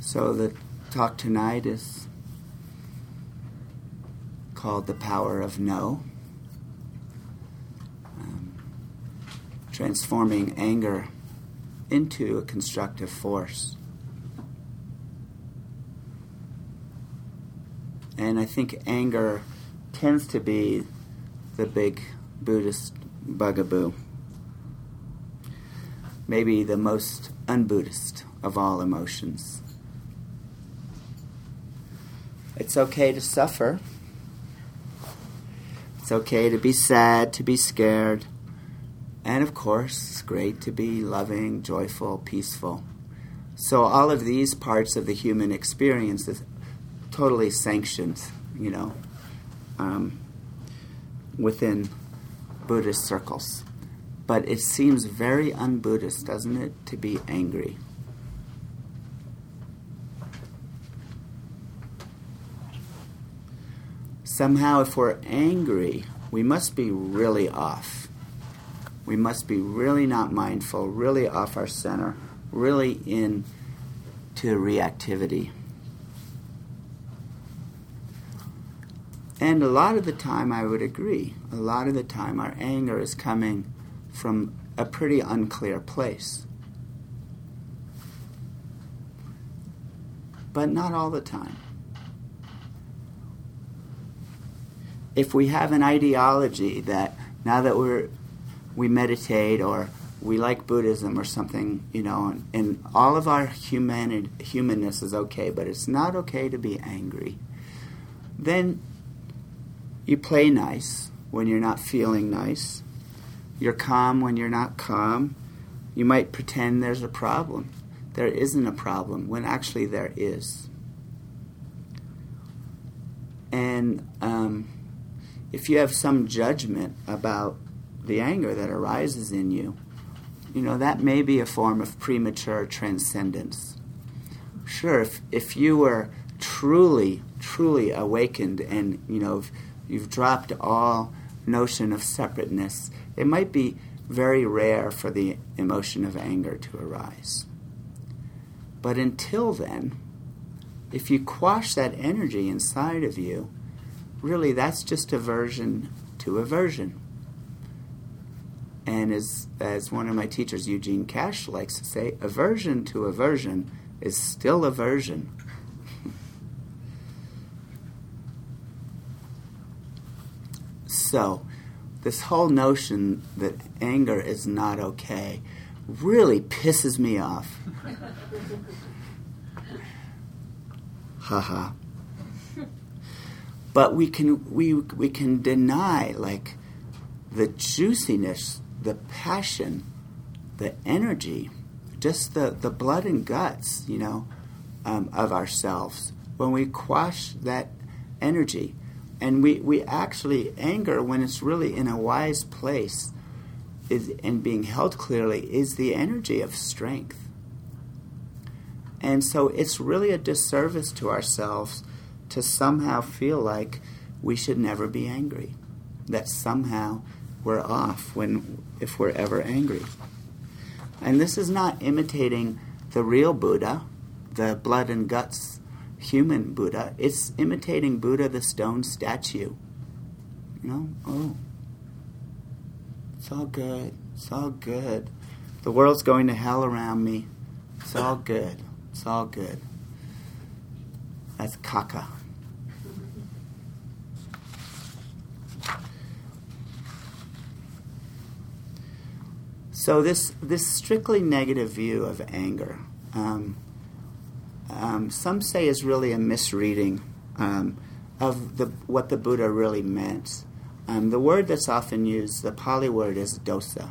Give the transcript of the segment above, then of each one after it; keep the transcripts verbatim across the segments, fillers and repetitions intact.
So the talk tonight is called The Power of No. Um, transforming anger into a constructive force. And I think anger tends to be the big Buddhist bugaboo. Maybe the most un-Buddhist of all emotions. It's okay to suffer. It's okay to be sad, to be scared. And of course, it's great to be loving, joyful, peaceful. So all of these parts of the human experience is totally sanctioned, you know, um, within Buddhist circles. But it seems very un-Buddhist, doesn't it, to be angry? Somehow, if we're angry, we must be really off. We must be really not mindful, really off our center, really in to reactivity. And a lot of the time, I would agree, a lot of the time our anger is coming from a pretty unclear place. But not all the time. If we have an ideology that now that we're we meditate or we like Buddhism or something, you know, and, and all of our humanity, humanness is okay, but it's not okay to be angry, then you play nice when you're not feeling nice. You're calm when you're not calm. You might pretend there's a problem. There isn't a problem when actually there is. And um, if you have some judgment about the anger that arises in you, you know, that may be a form of premature transcendence. Sure, if, if you were truly, truly awakened and, you know, you've dropped all notion of separateness, it might be very rare for the emotion of anger to arise. But until then, if you quash that energy inside of you, really that's just aversion to aversion. And as as one of my teachers, Eugene Cash, likes to say, aversion to aversion is still aversion. So, this whole notion that anger is not okay really pisses me off. Haha. But we can we we can deny like the juiciness, the passion, the energy, just the, the blood and guts, you know, um, of ourselves. When we quash that energy, and we, we actually, anger, when it's really in a wise place is, and being held clearly, is the energy of strength. And so it's really a disservice to ourselves to somehow feel like we should never be angry, that somehow we're off when if we're ever angry. And this is not imitating the real Buddha, the blood and guts human Buddha. It's imitating Buddha, the stone statue. You know, oh, it's all good. It's all good. The world's going to hell around me. It's all good. It's all good. That's caca. So this this strictly negative view of anger, um, um, some say is really a misreading um, of the what the Buddha really meant. Um, the word that's often used, the Pali word, is dosa.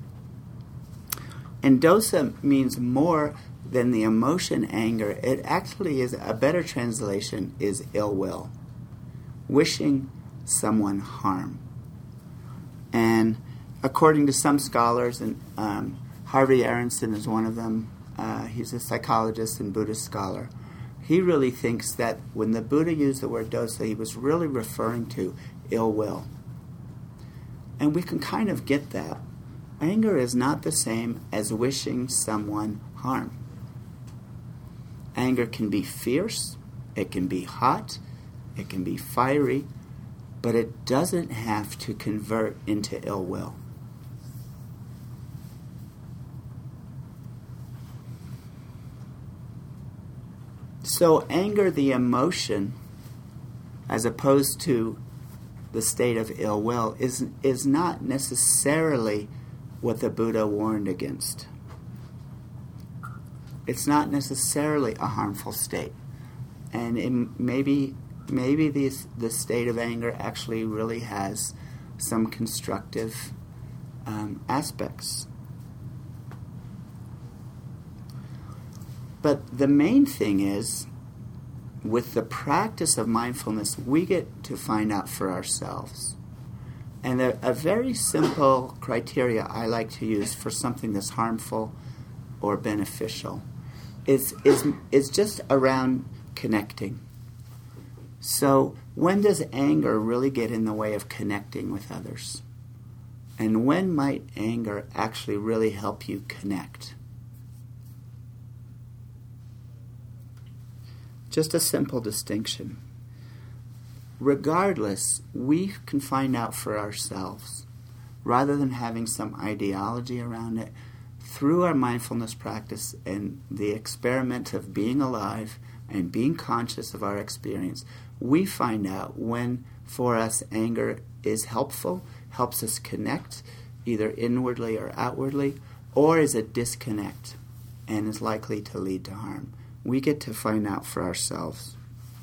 And dosa means more than the emotion anger. It actually is, a better translation is ill will, wishing someone harm. And according to some scholars, and um, Harvey Aronson is one of them, uh, he's a psychologist and Buddhist scholar, he really thinks that when the Buddha used the word dosa, he was really referring to ill will. And we can kind of get that. Anger is not the same as wishing someone harm. Anger can be fierce, it can be hot, it can be fiery, but it doesn't have to convert into ill will. So anger, the emotion, as opposed to the state of ill will, is, is not necessarily what the Buddha warned against. It's not necessarily a harmful state. And it, maybe maybe this, the state of anger actually really has some constructive um, aspects. But the main thing is, with the practice of mindfulness, we get to find out for ourselves. And a, a very simple criteria I like to use for something that's harmful or beneficial is, is, is just around connecting. So when does anger really get in the way of connecting with others? And when might anger actually really help you connect? Just a simple distinction. Regardless, we can find out for ourselves, rather than having some ideology around it, through our mindfulness practice and the experiment of being alive and being conscious of our experience, we find out when, for us, anger is helpful, helps us connect, either inwardly or outwardly, or is a disconnect and is likely to lead to harm. We get to find out for ourselves.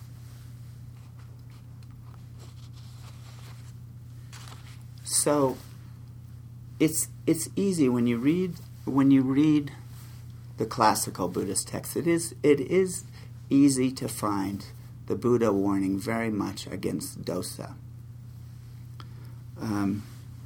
So it's it's easy when you read when you read the classical Buddhist texts. It is it is easy to find the Buddha warning very much against dosa. Um,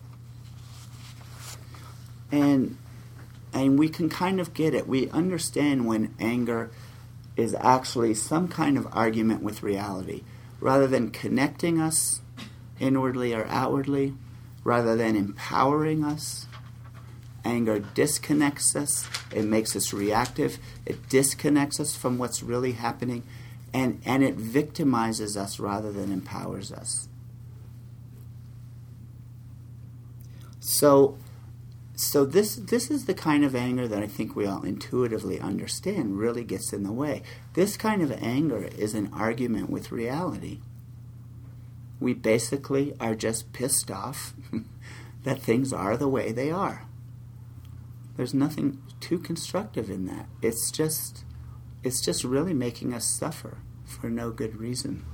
and and we can kind of get it. We understand when anger is actually some kind of argument with reality. Rather than connecting us inwardly or outwardly, rather than empowering us, anger disconnects us. It makes us reactive. It disconnects us from what's really happening. And, and it victimizes us rather than empowers us. So So this this is the kind of anger that I think we all intuitively understand really gets in the way. This kind of anger is an argument with reality. We basically are just pissed off that things are the way they are. There's nothing too constructive in that. It's just it's just really making us suffer for no good reason.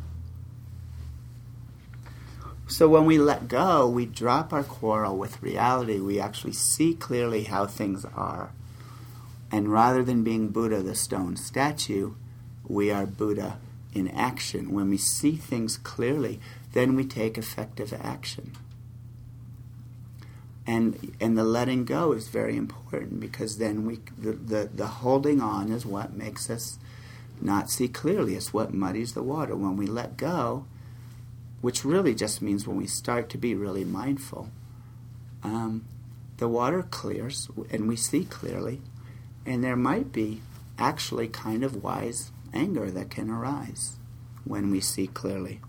So when we let go, we drop our quarrel with reality. We actually see clearly how things are. And rather than being Buddha, the stone statue, we are Buddha in action. When we see things clearly, then we take effective action. And and the letting go is very important, because then we the, the, the holding on is what makes us not see clearly. It's what muddies the water. When we let go, which really just means when we start to be really mindful, um, the water clears and we see clearly, and there might be actually kind of wise anger that can arise when we see clearly.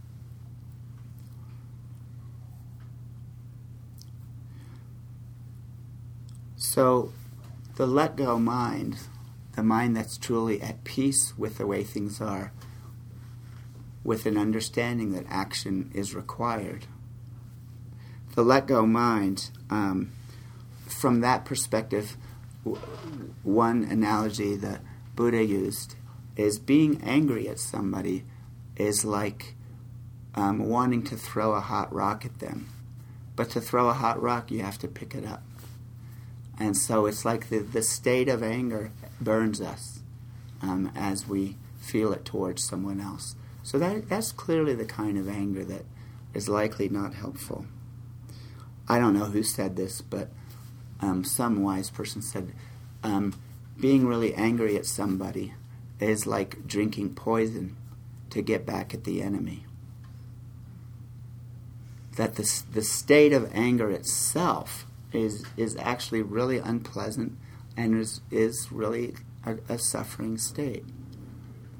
So the let go mind, the mind that's truly at peace with the way things are, with an understanding that action is required. The let go mind, um, from that perspective, w- one analogy that Buddha used is being angry at somebody is like um, wanting to throw a hot rock at them. But to throw a hot rock, you have to pick it up. And so it's like the, the state of anger burns us um, as we feel it towards someone else. So that that's clearly the kind of anger that is likely not helpful. I don't know who said this, but um, some wise person said, um, being really angry at somebody is like drinking poison to get back at the enemy. That the the state of anger itself is is actually really unpleasant and is is really a, a suffering state.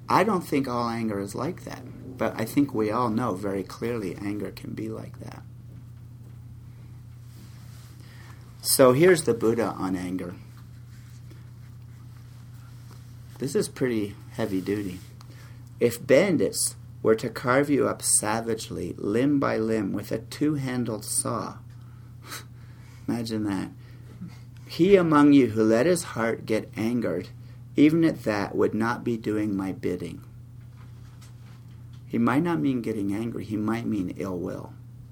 I don't think all anger is like that, but I think we all know very clearly anger can be like that. So here's the Buddha on anger. This is pretty heavy duty. If bandits were to carve you up savagely, limb by limb, with a two-handled saw, imagine that. He among you who let his heart get angered, even at that, would not be doing my bidding. He might not mean getting angry. He might mean ill will.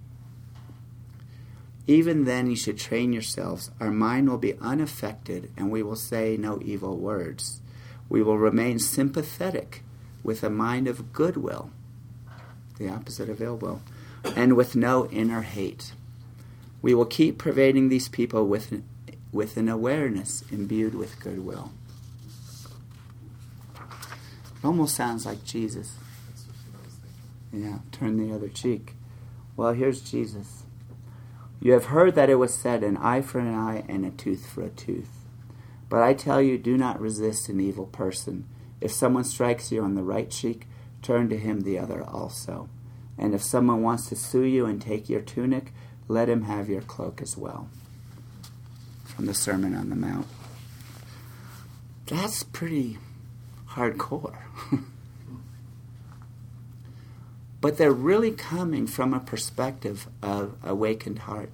Even then you should train yourselves. Our mind will be unaffected, and we will say no evil words. We will remain sympathetic with a mind of goodwill, the opposite of ill will, and with no inner hate. We will keep pervading these people with, with an awareness imbued with goodwill. It almost sounds like Jesus. Yeah, turn the other cheek. Well, here's Jesus. You have heard that it was said, an eye for an eye and a tooth for a tooth. But I tell you, do not resist an evil person. If someone strikes you on the right cheek, turn to him the other also. And if someone wants to sue you and take your tunic, let him have your cloak as well. From the Sermon on the Mount. That's pretty hardcore. But they're really coming from a perspective of awakened heart.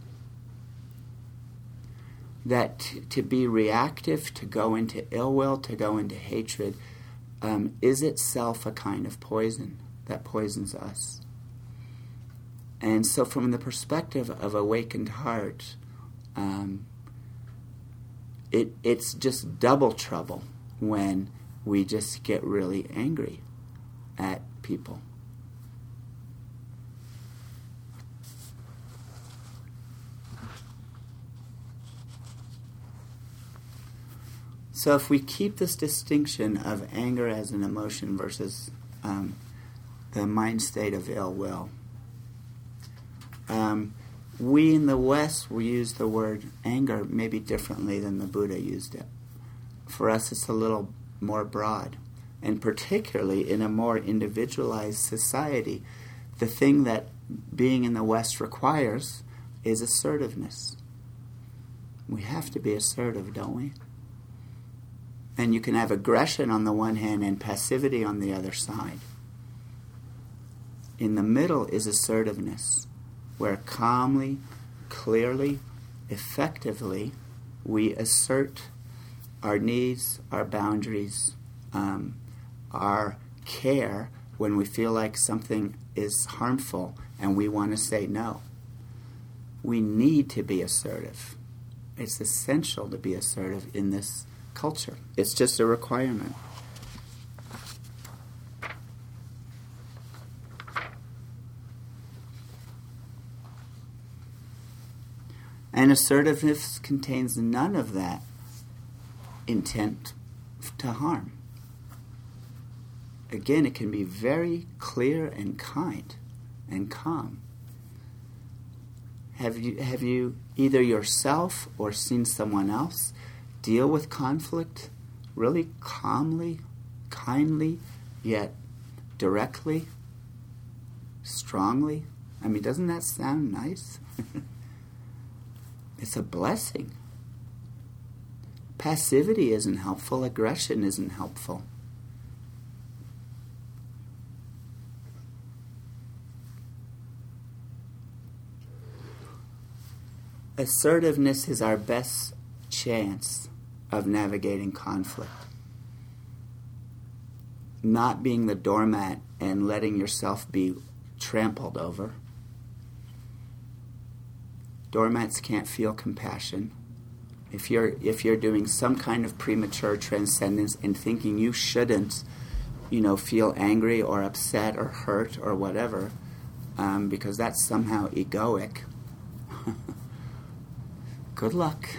That t- to be reactive, to go into ill will, to go into hatred, um, is itself a kind of poison that poisons us. And so from the perspective of awakened heart, um, it it's just double trouble when we just get really angry at people. So if we keep this distinction of anger as an emotion versus um, the mind state of ill will, um, we in the West, we use the word anger maybe differently than the Buddha used it. For us, it's a little more broad. And particularly in a more individualized society, the thing that being in the West requires is assertiveness. We have to be assertive, don't we? And you can have aggression on the one hand and passivity on the other side. In the middle is assertiveness, where calmly, clearly, effectively, we assert our needs, our boundaries, um, our care when we feel like something is harmful and we want to say no. We need to be assertive. It's essential to be assertive in this culture. It's just a requirement. And assertiveness contains none of that intent to harm. Again, it can be very clear and kind and calm. Have you have you either yourself or seen someone else deal with conflict really calmly, kindly, yet directly, strongly? I mean, doesn't that sound nice? It's a blessing. Passivity isn't helpful. Aggression isn't helpful. Assertiveness is our best chance of navigating conflict. Not being the doormat and letting yourself be trampled over. Doormats can't feel compassion. If you're if you're doing some kind of premature transcendence and thinking you shouldn't, you know, feel angry or upset or hurt or whatever, um, because that's somehow egoic, good luck.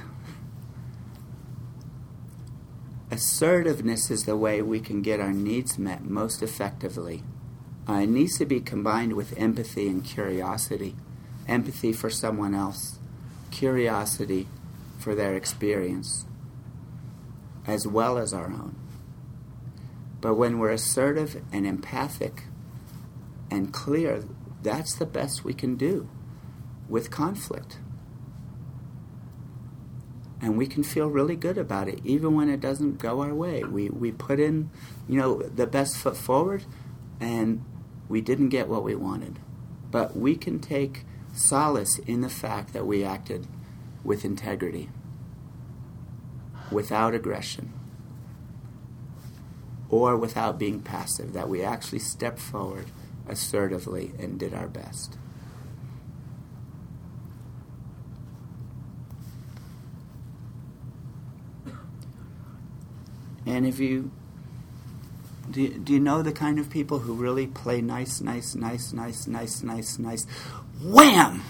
Assertiveness is the way we can get our needs met most effectively. Uh, it needs to be combined with empathy and curiosity. Empathy for someone else, curiosity for their experience, as well as our own. But when we're assertive and empathic and clear, that's the best we can do with conflict. And we can feel really good about it, even when it doesn't go our way. We we put in, you know, the best foot forward, and we didn't get what we wanted. But we can take solace in the fact that we acted with integrity, without aggression, or without being passive, that we actually stepped forward assertively and did our best. And if you do, you, do you know the kind of people who really play nice, nice, nice, nice, nice, nice, nice, wham!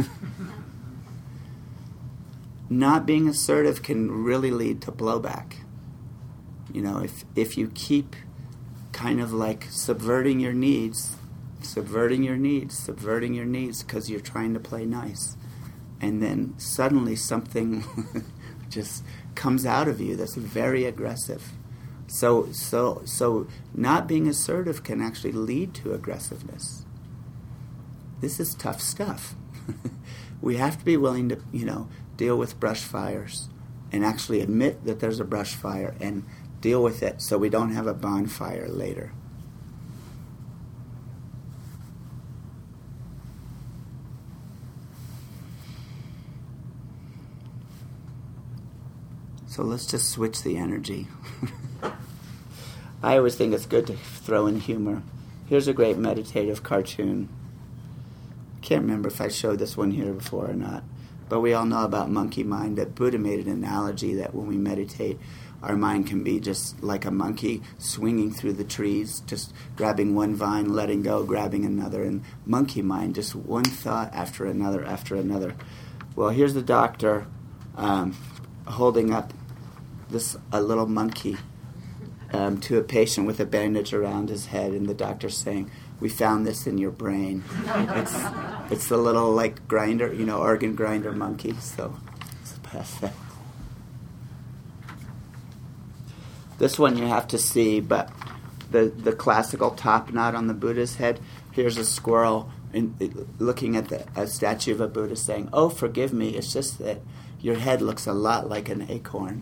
Not being assertive can really lead to blowback. You know, if if you keep kind of like subverting your needs, subverting your needs, subverting your needs because you're trying to play nice, and then suddenly something just comes out of you that's very aggressive. So so so not being assertive can actually lead to aggressiveness. This is tough stuff. We have to be willing to, you know, deal with brush fires and actually admit that there's a brush fire and deal with it so we don't have a bonfire later. So let's just switch the energy. I always think it's good to throw in humor. Here's a great meditative cartoon. Can't remember if I showed this one here before or not, but we all know about monkey mind, that Buddha made an analogy that when we meditate, our mind can be just like a monkey swinging through the trees, just grabbing one vine, letting go, grabbing another, and monkey mind, just one thought after another after another. Well, here's the doctor um, holding up this a little monkey um, to a patient with a bandage around his head, and the doctor's saying, "We found this in your brain." It's it's the little like grinder, you know, organ grinder monkey. So it's perfect. This one you have to see, but the the classical top knot on the Buddha's head. Here's a squirrel in, looking at the a statue of a Buddha saying, "Oh, forgive me. It's just that your head looks a lot like an acorn."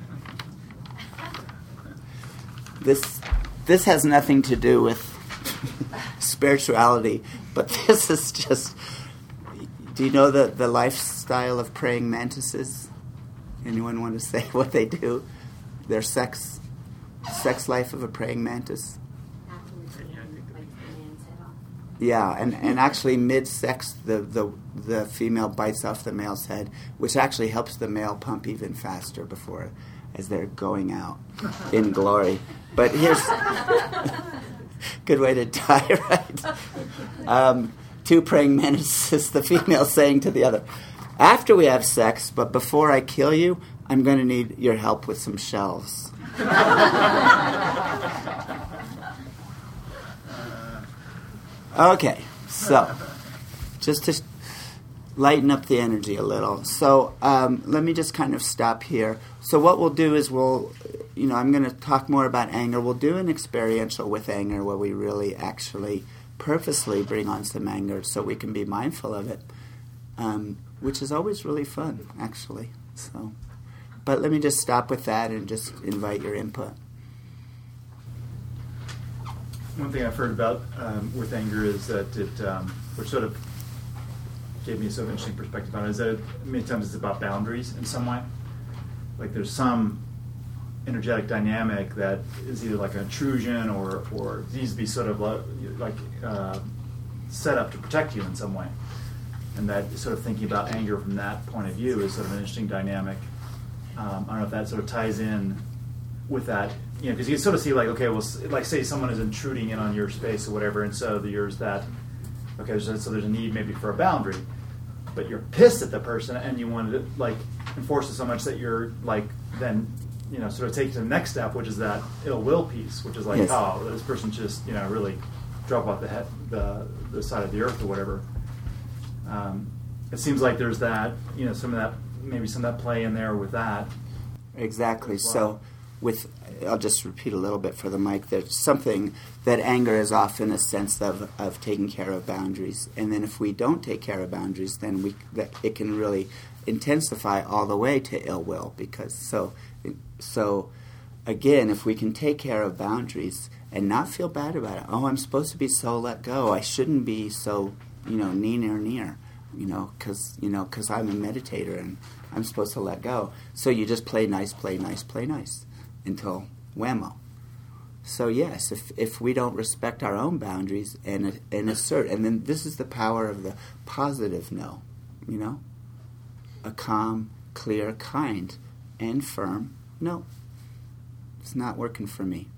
This this has nothing to do with spirituality, but this is just. Do you know the the lifestyle of praying mantises? Anyone want to say what they do? Their sex. Sex life of a praying mantis. Yeah, and, and actually mid-sex, the, the the female bites off the male's head, which actually helps the male pump even faster before, as they're going out in glory. But here's good way to die, right? Um, two praying mantises, the female saying to the other, "After we have sex, but before I kill you, I'm going to need your help with some shelves." Okay, so just to lighten up the energy a little. So um, let me just kind of stop here. So what we'll do is we'll, you know, I'm going to talk more about anger. We'll do an experiential with anger where we really actually purposely bring on some anger so we can be mindful of it, um, which is always really fun, actually. So. But let me just stop with that and just invite your input. One thing I've heard about um, with anger is that it, um, which sort of gave me a sort of interesting perspective on it, is that it, many times it's about boundaries in some way. Like there's some energetic dynamic that is either like an intrusion or, or needs to be sort of like, like uh, set up to protect you in some way. And that sort of thinking about anger from that point of view is sort of an interesting dynamic. Um, I don't know if that sort of ties in with that, you know, because you can sort of see like, okay, well, like say someone is intruding in on your space or whatever, and so there's that, okay, so, so there's a need maybe for a boundary, but you're pissed at the person and you want to like enforce it so much that you're like then, you know, sort of take to the next step, which is that ill will piece, which is like, yes. Oh, this person just, you know, really drop off the head, the the side of the earth or whatever. Um, it seems like there's that, you know, some of that. Maybe some of that play in there with that. Exactly. Well. So with, I'll just repeat a little bit for the mic, there's something that anger is often a sense of, of taking care of boundaries. And then if we don't take care of boundaries, then we that it can really intensify all the way to ill will. Because so, so again, if we can take care of boundaries and not feel bad about it, oh, I'm supposed to be so let go. I shouldn't be so, you know, near, near, near, you know, because, you know, because I'm a meditator and I'm supposed to let go. So you just play nice, play nice, play nice until whammo. So yes, if if we don't respect our own boundaries and and assert, and then this is the power of the positive no, you know, a calm, clear, kind, and firm no. It's not working for me.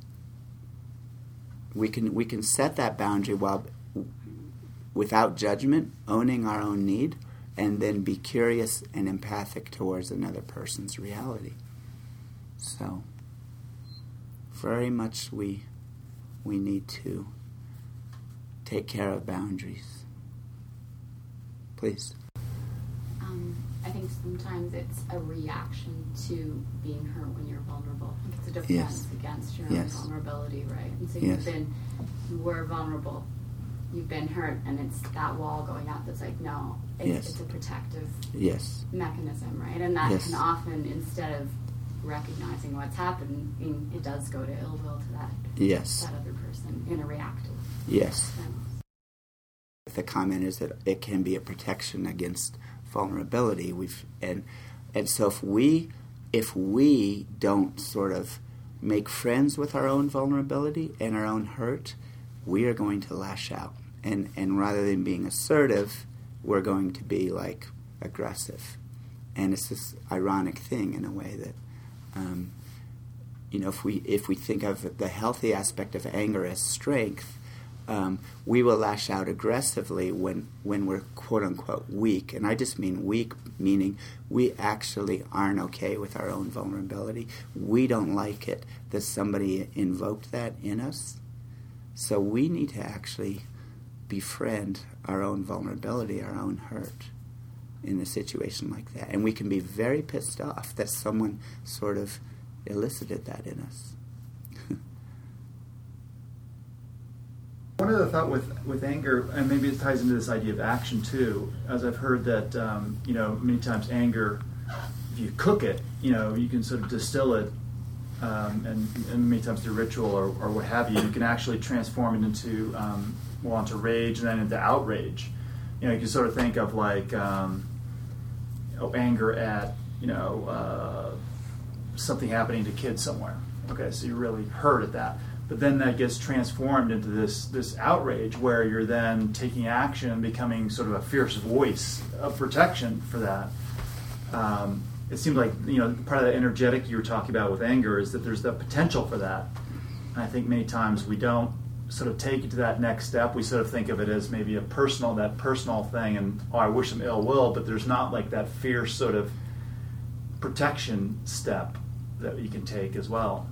We can we can set that boundary while without judgment, owning our own need, and then be curious and empathic towards another person's reality. So very much we we need to take care of boundaries. Please. Um, I think sometimes it's a reaction to being hurt when you're vulnerable. I think it's a defense Yes. against your Yes. own vulnerability, right? And so Yes. you've been, you were vulnerable, you've been hurt, and it's that wall going up that's like, no, it's, Yes. it's a protective Yes. mechanism, right? And that Yes. can often, instead of recognizing what's happening, it does go to ill will to that, Yes. that other person in a reactive Yes. sense. The comment is that it can be a protection against vulnerability. We've and and so if we if we don't sort of make friends with our own vulnerability and our own hurt, we are going to lash out. And and rather than being assertive, we're going to be like aggressive. And it's this ironic thing in a way that um, you know, if we if we think of the healthy aspect of anger as strength, Um, we will lash out aggressively when, when we're quote-unquote weak. And I just mean weak, meaning we actually aren't okay with our own vulnerability. We don't like it that somebody invoked that in us. So we need to actually befriend our own vulnerability, our own hurt in a situation like that. And we can be very pissed off that someone sort of elicited that in us. One other thought with, with anger, and maybe it ties into this idea of action too, as I've heard that, um, you know, many times anger, if you cook it, you know, you can sort of distill it, um, and, and many times through ritual or, or what have you, you can actually transform it into, um, well, into rage and then into outrage. You know, you can sort of think of like, um, oh, anger at, you know, uh, something happening to kids somewhere. Okay, so you're really hurt at that. But then that gets transformed into this this outrage where you're then taking action and becoming sort of a fierce voice of protection for that. Um, it seems like, you know, part of that energetic you were talking about with anger is that there's the potential for that. And I think many times we don't sort of take it to that next step. We sort of think of it as maybe a personal, that personal thing, and, oh, I wish them ill will, but there's not like that fierce sort of protection step that you can take as well.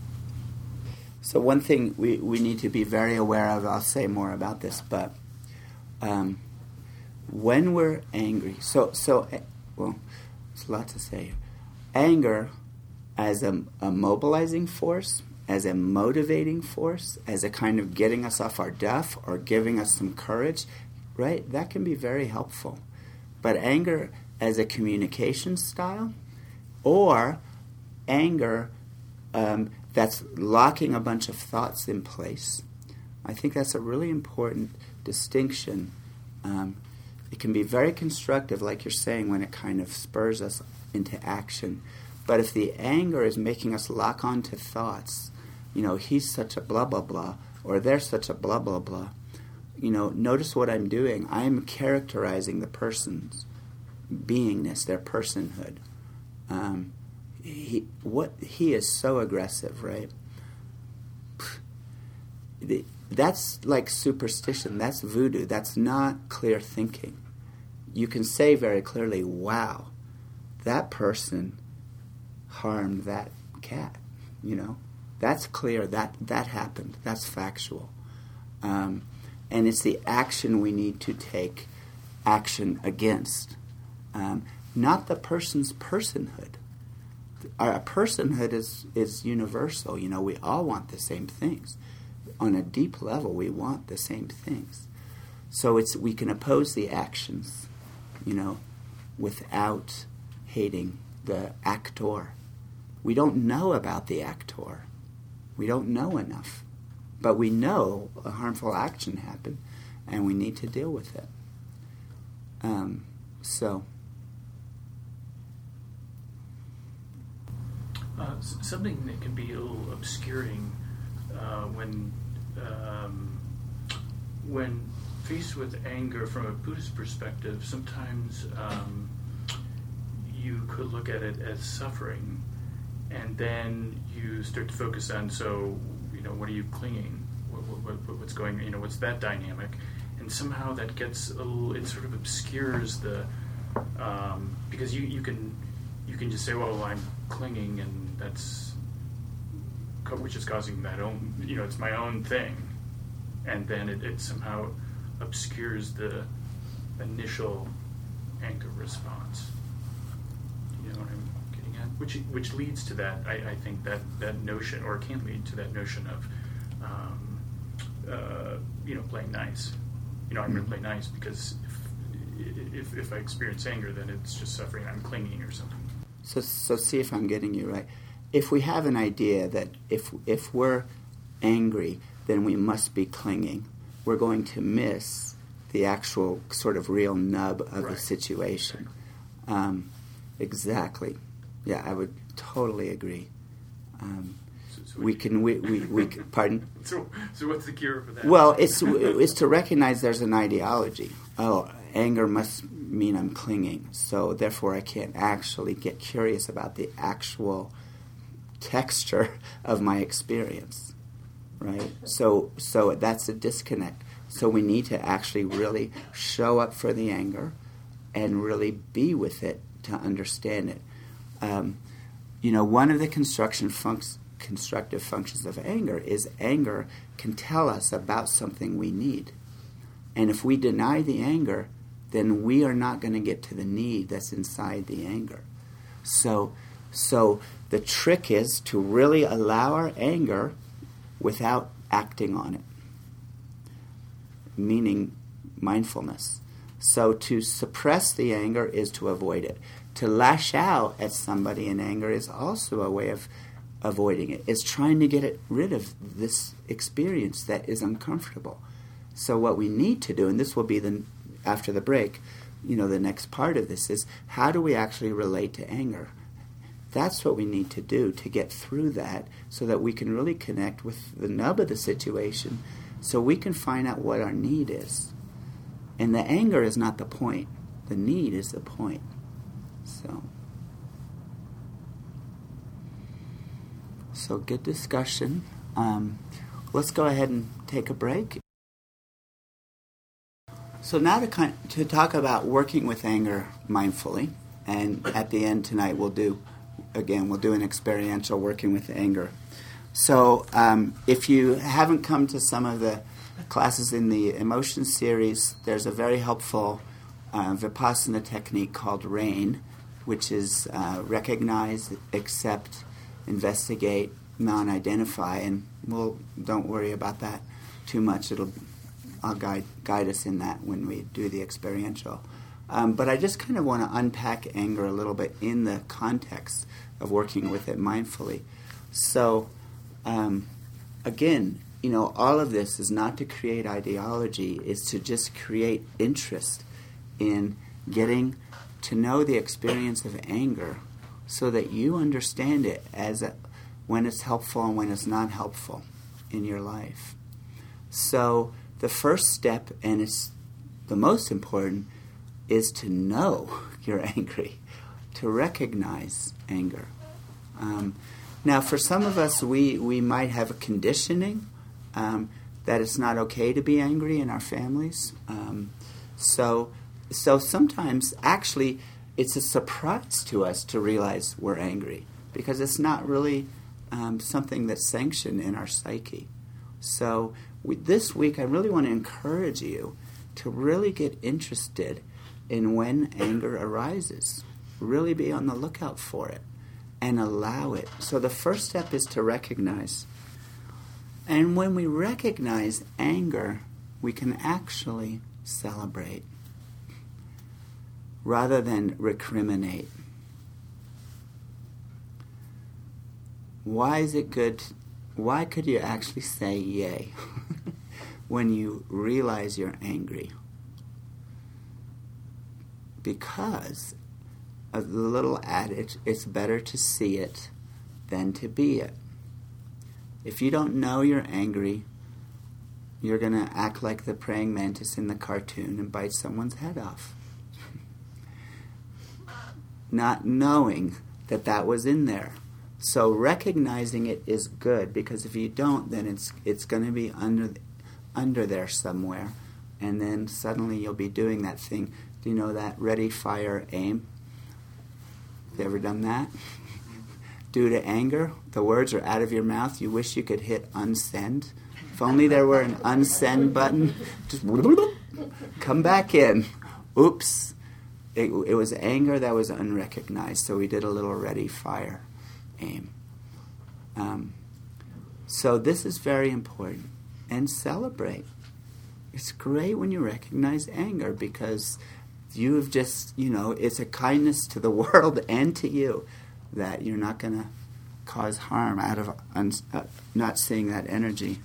So one thing we, we need to be very aware of, I'll say more about this, but um, when we're angry, so, so well, there's a lot to say here. Anger as a, a mobilizing force, as a motivating force, as a kind of getting us off our duff or giving us some courage, right? That can be very helpful. But anger as a communication style, or anger um, that's locking a bunch of thoughts in place. I think that's a really important distinction. Um, it can be very constructive, like you're saying, when it kind of spurs us into action. But if the anger is making us lock onto thoughts, you know, he's such a blah, blah, blah, or they're such a blah, blah, blah, you know, notice what I'm doing. I'm characterizing the person's beingness, their personhood. Um, He what he is so aggressive, right? That's like superstition. That's voodoo. That's not clear thinking. You can say very clearly, "Wow, that person harmed that cat." You know, that's clear. That that happened. That's factual, um, and it's the action we need to take action against, um, not the person's personhood. our personhood is, is universal. You know, we all want the same things. On a deep level, we want the same things. So it's we can oppose the actions, you know, without hating the actor. We don't know about the actor. We don't know enough. But we know a harmful action happened, and we need to deal with it. Um, so... Uh, something that can be a little obscuring uh, when um, when faced with anger from a Buddhist perspective, sometimes um, you could look at it as suffering, and then you start to focus on, so, you know, what are you clinging? What, what, what's going, you know, what's that dynamic? And somehow that gets a little, it sort of obscures the, um, because you, you can you can just say, well, I'm clinging, and that's, which is causing that own, you know, it's my own thing. And then it, it somehow obscures the initial anger response. You know what I'm getting at? Which which leads to that, I, I think, that, that notion, or can lead to that notion of, um, uh, you know, playing nice. You know, I'm going to play nice because if, if if I experience anger, then it's just suffering, I'm clinging or something. So, so see if I'm getting you right. If we have an idea that if if we're angry, then we must be clinging, we're going to miss the actual sort of real nub of Right. the situation. Um, exactly. Yeah, I would totally agree. Um, So, so we can we we, we can, pardon. So, so what's the cure for that? Well, it's it's to recognize there's an ideology. Oh, anger must mean I'm clinging, so therefore I can't actually get curious about the actual texture of my experience, right? So so that's a disconnect. So we need to actually really show up for the anger and really be with it to understand it. Um, you know, one of the construction func- constructive functions of anger is anger can tell us about something we need. And if we deny the anger, then we are not going to get to the need that's inside the anger. So, so the trick is to really allow our anger without acting on it, meaning mindfulness. So to suppress the anger is to avoid it. To lash out at somebody in anger is also a way of avoiding it. It's trying to get it rid of this experience that is uncomfortable. So what we need to do, and this will be the after the break, you know, the next part of this is how do we actually relate to anger? That's what we need to do to get through that so that we can really connect with the nub of the situation so we can find out what our need is. And the anger is not the point. The need is the point. So, so good discussion. Um, let's go ahead and take a break. So now to kind to talk about working with anger mindfully, and at the end tonight we'll do, again, we'll do an experiential working with anger. So um, if you haven't come to some of the classes in the emotion series, there's a very helpful uh, Vipassana technique called RAIN, which is uh, recognize, accept, investigate, non-identify, and we'll don't worry about that too much. It'll I'll guide guide us in that when we do the experiential. Um, but I just kind of want to unpack anger a little bit in the context of working with it mindfully. So, um, again, you know, all of this is not to create ideology, it's to just create interest in getting to know the experience of anger so that you understand it as a, when it's helpful and when it's not helpful in your life. So the first step, and it's the most important, is to know you're angry, to recognize anger. Um, now, for some of us, we, we might have a conditioning um, that it's not okay to be angry in our families. Um, so, so sometimes, actually, it's a surprise to us to realize we're angry because it's not really um, something that's sanctioned in our psyche. So we, this week, I really want to encourage you to really get interested in when anger arises. Really be on the lookout for it. and allow it. So the first step is to recognize. And when we recognize anger, we can actually celebrate rather than recriminate. Why is it good? Why could you actually say yay when you realize you're angry? Because of the little adage, it's better to see it than to be it. If you don't know you're angry, you're going to act like the praying mantis in the cartoon and bite someone's head off. Not knowing that that was in there. So recognizing it is good, because if you don't, then it's it's going to be under under there somewhere, and then suddenly you'll be doing that thing. Do you know that ready, fire, aim? Have you ever done that? Due to anger, the words are out of your mouth. You wish you could hit unsend. If only there were an unsend button. Just come back in. Oops. It, it was anger that was unrecognized, so we did a little ready, fire, aim. Um, so this is very important. And celebrate. It's great when you recognize anger, because you have just, you know, it's a kindness to the world and to you that you're not going to cause harm out of un- uh, not seeing that energy.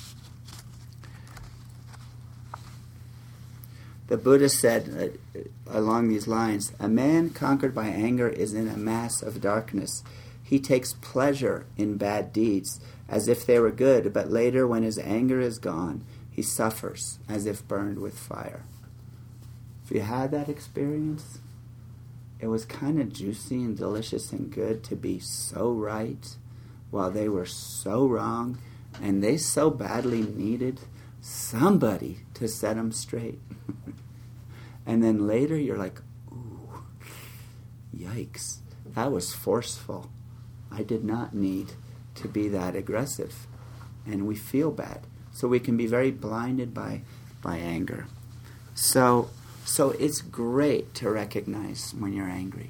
The Buddha said uh, along these lines, a man conquered by anger is in a mass of darkness. He takes pleasure in bad deeds as if they were good, but later when his anger is gone, he suffers as if burned with fire. If you had that experience, it was kind of juicy and delicious and good to be so right while they were so wrong, and they so badly needed somebody to set them straight. And then later you're like, ooh, yikes, that was forceful. I did not need to be that aggressive. And we feel bad. So we can be very blinded by by anger. So so it's great to recognize when you're angry.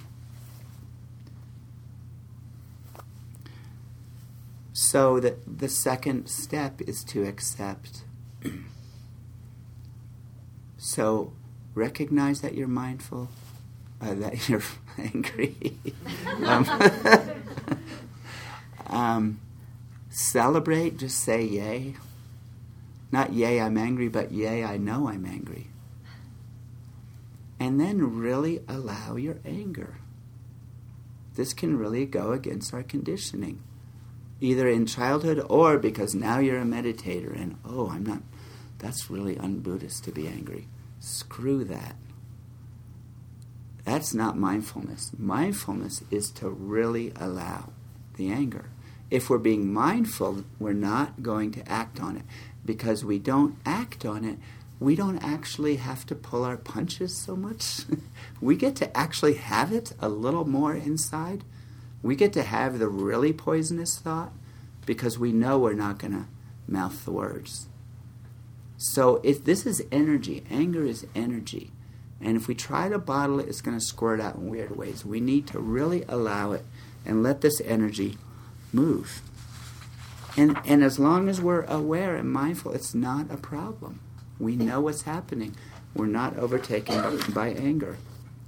So the, the second step is to accept. So recognize that you're mindful, uh, that you're angry. um, um, celebrate, just say yay. Not yay, I'm angry, but yay, I know I'm angry. And then really allow your anger. This can really go against our conditioning, either in childhood or because now you're a meditator and, oh, I'm not, that's really un-Buddhist to be angry. Screw that. That's not mindfulness. Mindfulness is to really allow the anger. If we're being mindful, we're not going to act on it. Because we don't act on it, we don't actually have to pull our punches so much. We get to actually have it a little more inside. We get to have the really poisonous thought because we know we're not going to mouth the words. So if this is energy, anger is energy. And if we try to bottle it, it's going to squirt out in weird ways. We need to really allow it and let this energy move. And and as long as we're aware and mindful, it's not a problem. We know what's happening. We're not overtaken by, by anger.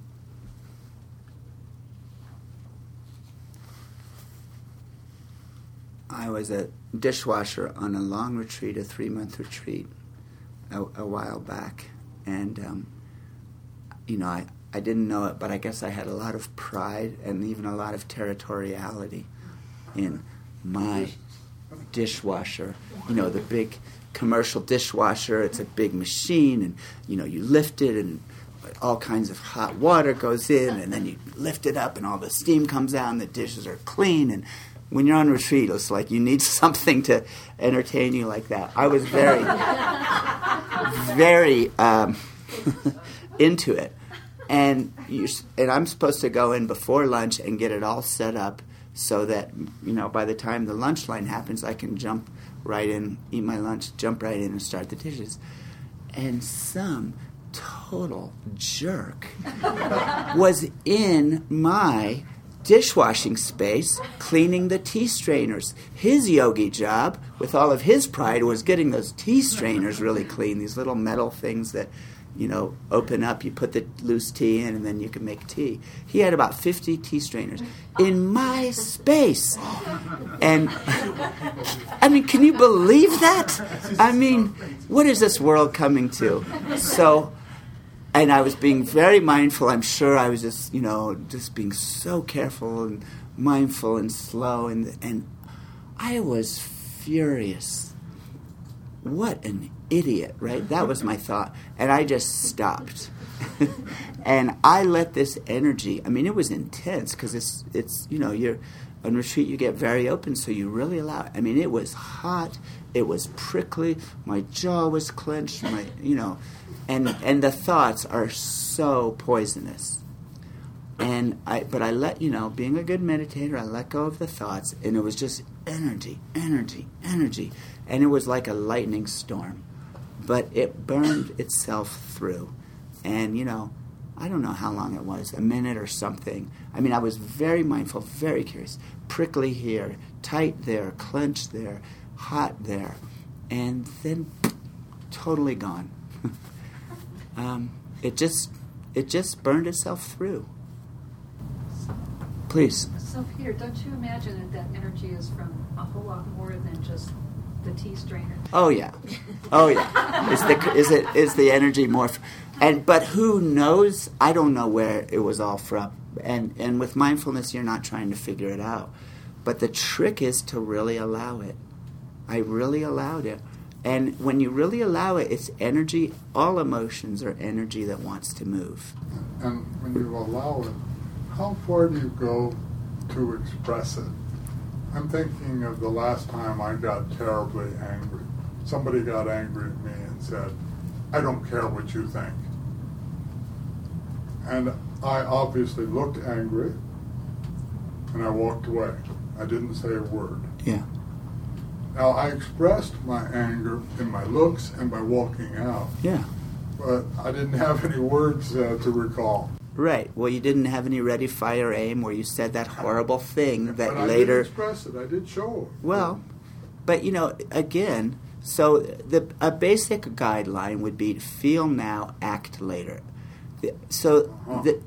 I was a dishwasher on a long retreat, a three-month retreat, a, a while back. And, um, you know, I, I didn't know it, but I guess I had a lot of pride and even a lot of territoriality in my dishwasher. You know, the big commercial dishwasher, it's a big machine, and, you know, you lift it and all kinds of hot water goes in, and then you lift it up and all the steam comes out and the dishes are clean. And when you're on retreat, it's like you need something to entertain you like that. I was very, very um, into it. And you, and I'm supposed to go in before lunch and get it all set up so that, you know, by the time the lunch line happens, I can jump right in, eat my lunch, jump right in and start the dishes. And some total jerk was in my dishwashing space, cleaning the tea strainers. His yogi job, with all of his pride, was getting those tea strainers really clean, these little metal things that, you know, open up, you put the loose tea in, and then you can make tea. He had about fifty tea strainers in my space. And, I mean, can you believe that? I mean, what is this world coming to? So, and I was being very mindful. I'm sure I was just, you know, just being so careful and mindful and slow. And, and I was furious. What an idiot, right? That was my thought. And I just stopped. And I let this energy, I mean, it was intense because it's, it's, you know, you're on retreat, you get very open, so you really allow it. I mean, it was hot. It was prickly. My jaw was clenched. My, you know, and and the thoughts are so poisonous. And I, but I let, you know, being a good meditator, I let go of the thoughts, and it was just energy, energy, energy. And it was like a lightning storm. But it burned itself through. And, you know, I don't know how long it was, a minute or something. I mean, I was very mindful, very curious. Prickly here, tight there, clenched there, hot there. And then totally gone. um, it just it just burned itself through. Please. So, Peter, don't you imagine that that energy is from a whole lot more than just the tea strainer? Oh yeah, oh yeah. Is the is it is the energy more? F- and but who knows? I don't know where it was all from. And and with mindfulness, you're not trying to figure it out. But the trick is to really allow it. I really allowed it. And when you really allow it, it's energy. All emotions are energy that wants to move. And when you allow it, how far do you go to express it? I'm thinking of the last time I got terribly angry. Somebody got angry at me and said, "I don't care what you think." And I obviously looked angry, and I walked away. I didn't say a word. Yeah. Now, I expressed my anger in my looks and by walking out. Yeah. But I didn't have any words uh, to recall. Right. Well, you didn't have any ready, fire, aim where you said that horrible thing that but I later... did express it. I did show it. Well, but, you know, again, so the a basic guideline would be feel now, act later. The- So, Uh-huh. the,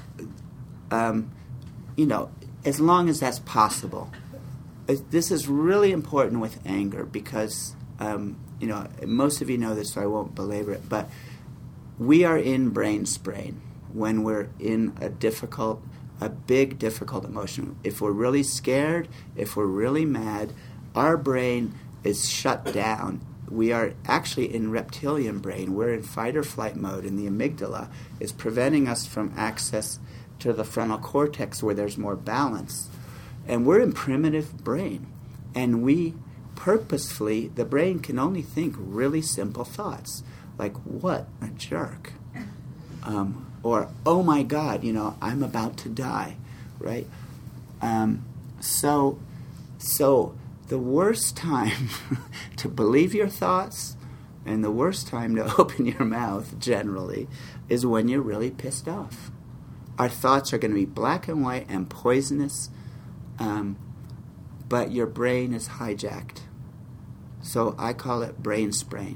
um, you know, as long as that's possible. Uh, This is really important with anger because, um, you know, most of you know this, so I won't belabor it, but we are in brain sprain when we're in a difficult, a big difficult emotion. If we're really scared, if we're really mad, our brain is shut down. We are actually in reptilian brain. We're in fight or flight mode, and the amygdala is preventing us from access to the frontal cortex where there's more balance. And we're in primitive brain. And we purposefully, the brain can only think really simple thoughts, like, what a jerk. Um, or, oh my God, you know, I'm about to die, right? Um, so, so the worst time to believe your thoughts and the worst time to open your mouth, generally, is when you're really pissed off. Our thoughts are going to be black and white and poisonous, um, but your brain is hijacked. So I call it brain sprain.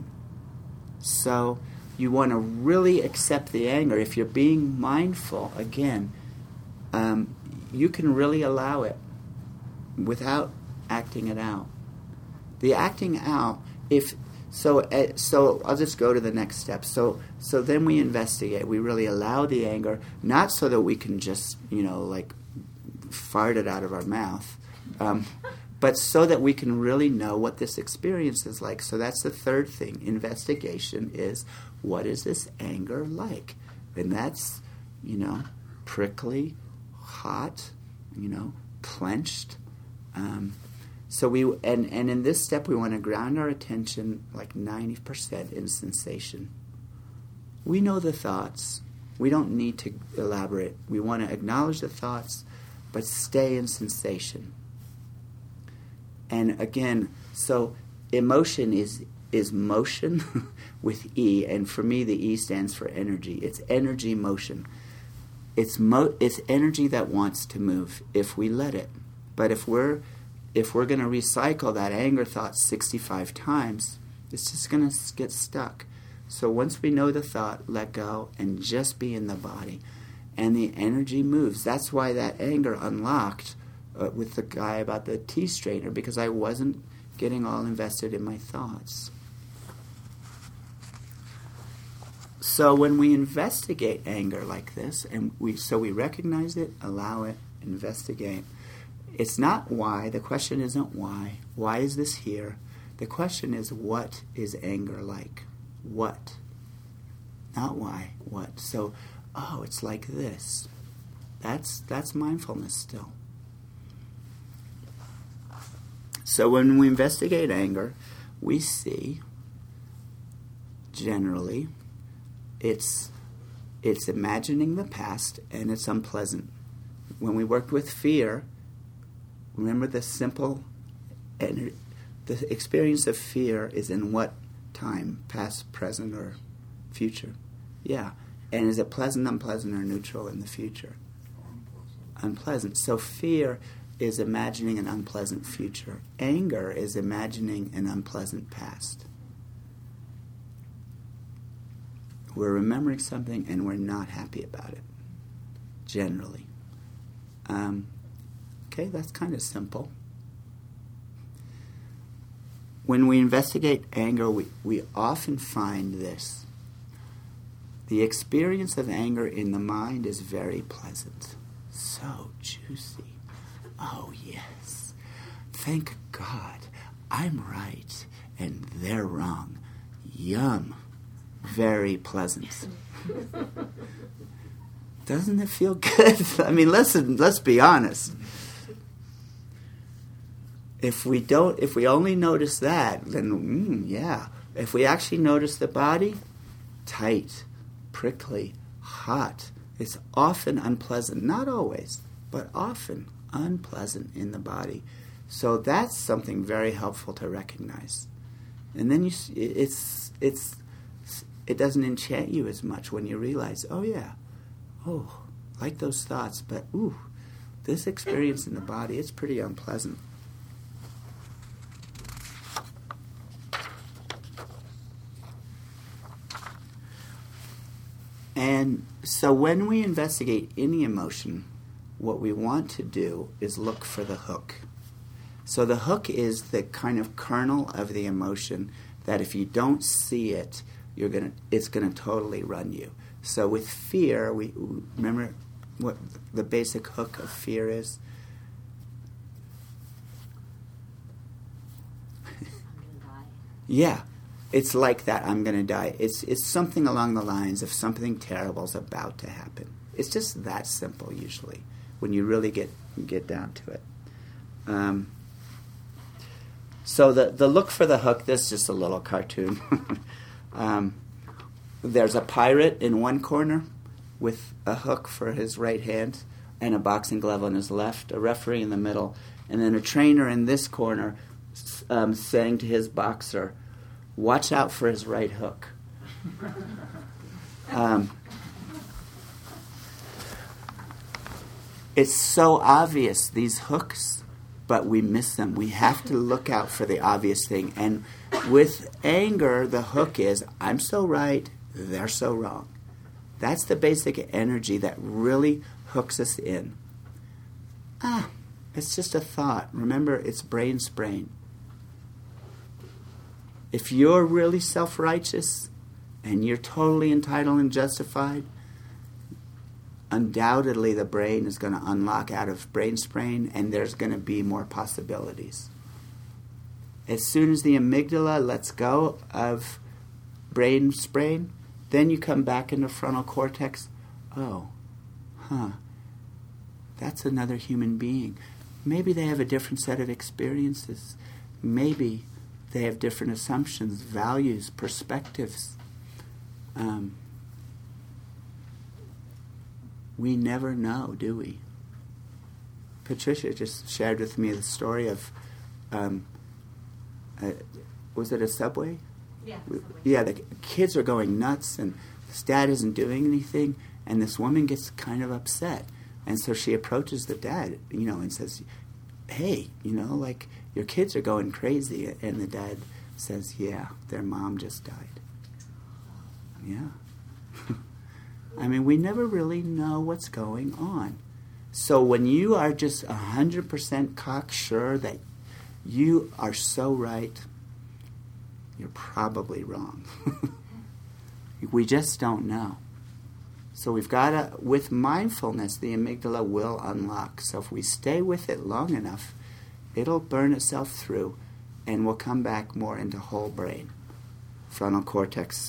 So you want to really accept the anger. If you're being mindful, again, um, you can really allow it without acting it out. The acting out, if so, uh, so I'll just go to the next step. So, so then we investigate. We really allow the anger, not so that we can just, you know, like fart it out of our mouth, um, but so that we can really know what this experience is like. So that's the third thing. Investigation is, what is this anger like? And that's, you know, prickly, hot, you know, clenched. Um, so we and, and in this step, we want to ground our attention like ninety percent in sensation. We know the thoughts. We don't need to elaborate. We want to acknowledge the thoughts, but stay in sensation. And again, so emotion is is motion with E, and for me the E stands for energy. It's energy motion. it's mo- it's energy that wants to move if we let it. But if we're if we're going to recycle that anger thought sixty-five times, it's just going to get stuck. So once we know the thought, let go and just be in the body. And the energy moves. That's why that anger unlocked uh, with the guy about the tea strainer, because I wasn't getting all invested in my thoughts. So when we investigate anger like this, and we so we recognize it, allow it, investigate, it's not why. The question isn't why. Why is this here? The question is, what is anger like? What? Not why. What? So, oh, it's like this. That's that's mindfulness still. So when we investigate anger, we see, generally, it's it's imagining the past, and it's unpleasant. When we worked with fear, remember the simple, and the experience of fear is in what time? Past, present, or future? Yeah. And is it pleasant, unpleasant, or neutral in the future? Unpleasant. Unpleasant. So fear is imagining an unpleasant future. Anger is imagining an unpleasant past. We're remembering something and we're not happy about it, generally. Um, okay, that's kind of simple. When we investigate anger, we, we often find this. The experience of anger in the mind is very pleasant. So juicy. Oh, yes. Thank God. I'm right and they're wrong. Yum. Very pleasant. Doesn't it feel good? I mean, listen, let's be honest. If we don't, if we only notice that, then mm, yeah. If we actually notice the body, tight, prickly, hot. It's often unpleasant. Not always, but often unpleasant in the body. So that's something very helpful to recognize. And then you, it's it's it doesn't enchant you as much when you realize, oh yeah, oh, like those thoughts, but ooh, this experience in the body, it's pretty unpleasant. And so when we investigate any emotion, what we want to do is look for the hook. So the hook is the kind of kernel of the emotion that if you don't see it, you're gonna it's gonna totally run you. So with fear, we remember what the basic hook of fear is. I'm gonna die. Yeah. It's like that, I'm going to die. It's it's something along the lines of something terrible is about to happen. It's just that simple usually when you really get get down to it. Um, so the, the look for the hook, this is just a little cartoon. um, there's a pirate in one corner with a hook for his right hand and a boxing glove on his left, a referee in the middle, and then a trainer in this corner um, saying to his boxer, watch out for his right hook. Um, it's so obvious, these hooks, but we miss them. We have to look out for the obvious thing. And with anger, the hook is, I'm so right, they're so wrong. That's the basic energy that really hooks us in. Ah, it's just a thought. Remember, it's brain sprain. If you're really self-righteous and you're totally entitled and justified, undoubtedly the brain is going to unlock out of brain sprain and there's going to be more possibilities. As soon as the amygdala lets go of brain sprain, then you come back into frontal cortex. Oh, huh, that's another human being. Maybe they have a different set of experiences. Maybe they have different assumptions, values, perspectives. Um, we never know, do we? Patricia just shared with me the story of, um, uh, was it a subway? Yeah. Yeah, the kids are going nuts and his dad isn't doing anything. And this woman gets kind of upset. And so she approaches the dad, you know, and says, hey, you know, like, your kids are going crazy. And the dad says, yeah, their mom just died. Yeah. I mean, we never really know what's going on. So when you are just one hundred percent cocksure that you are so right, you're probably wrong. We just don't know. So we've got to, with mindfulness, the amygdala will unlock. So if we stay with it long enough, it'll burn itself through and we'll come back more into whole brain, frontal cortex.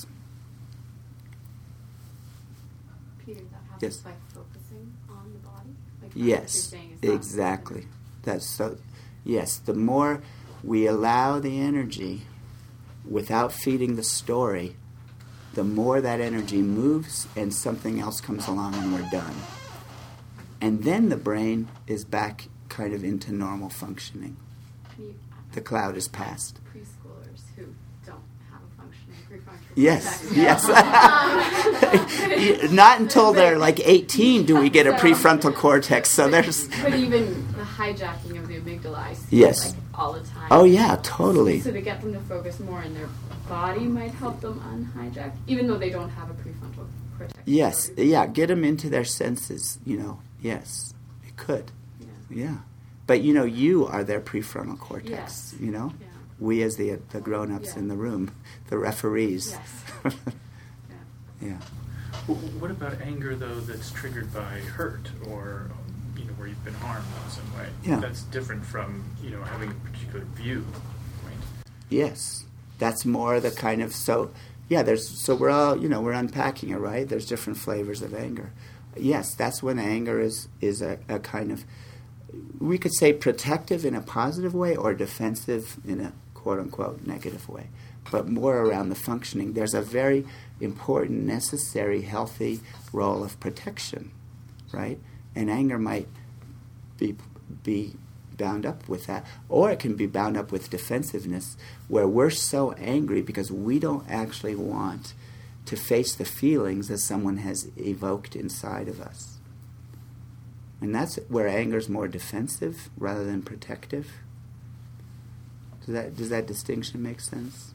Peter, that happens Yes. by focusing on the body? Like Yes, what you're saying is not exactly. That's so. Yes, the more we allow the energy without feeding the story, the more that energy moves and something else comes along and we're done. And then the brain is back kind of into normal functioning. You, The cloud is past. preschoolers who don't have a functioning prefrontal Yes, cortex. yes. Not until they're like eighteen do we get a So- prefrontal cortex. So there's... But even the hijacking of the amygdala, I see Yes. like all the time. Oh, yeah, totally. So to get them to focus more in their body might help them unhijack, even though they don't have a prefrontal cortex. Yes, yeah, get them into their senses, you know. Yes, it could. Yeah. Yeah. But, you know, you are their prefrontal cortex, Yes. you know? Yeah. We as the the grown-ups Yeah. in the room, the referees. Yes. Yeah. Yeah. W- What about anger, though, that's triggered by hurt or, you know, where you've been harmed in some way? Yeah. That's different from, you know, having a particular view, right? Yes. That's more the kind of, so, yeah, there's, so we're all, you know, we're unpacking it, right? There's different flavors of anger. Yes, that's when anger is, is a, a kind of, we could say protective in a positive way or defensive in a quote-unquote negative way, but more around the functioning. There's a very important, necessary, healthy role of protection, right? And anger might be be bound up with that, or it can be bound up with defensiveness, where we're so angry because we don't actually want to face the feelings that someone has evoked inside of us. And that's where anger is more defensive rather than protective. Does that, does that distinction make sense?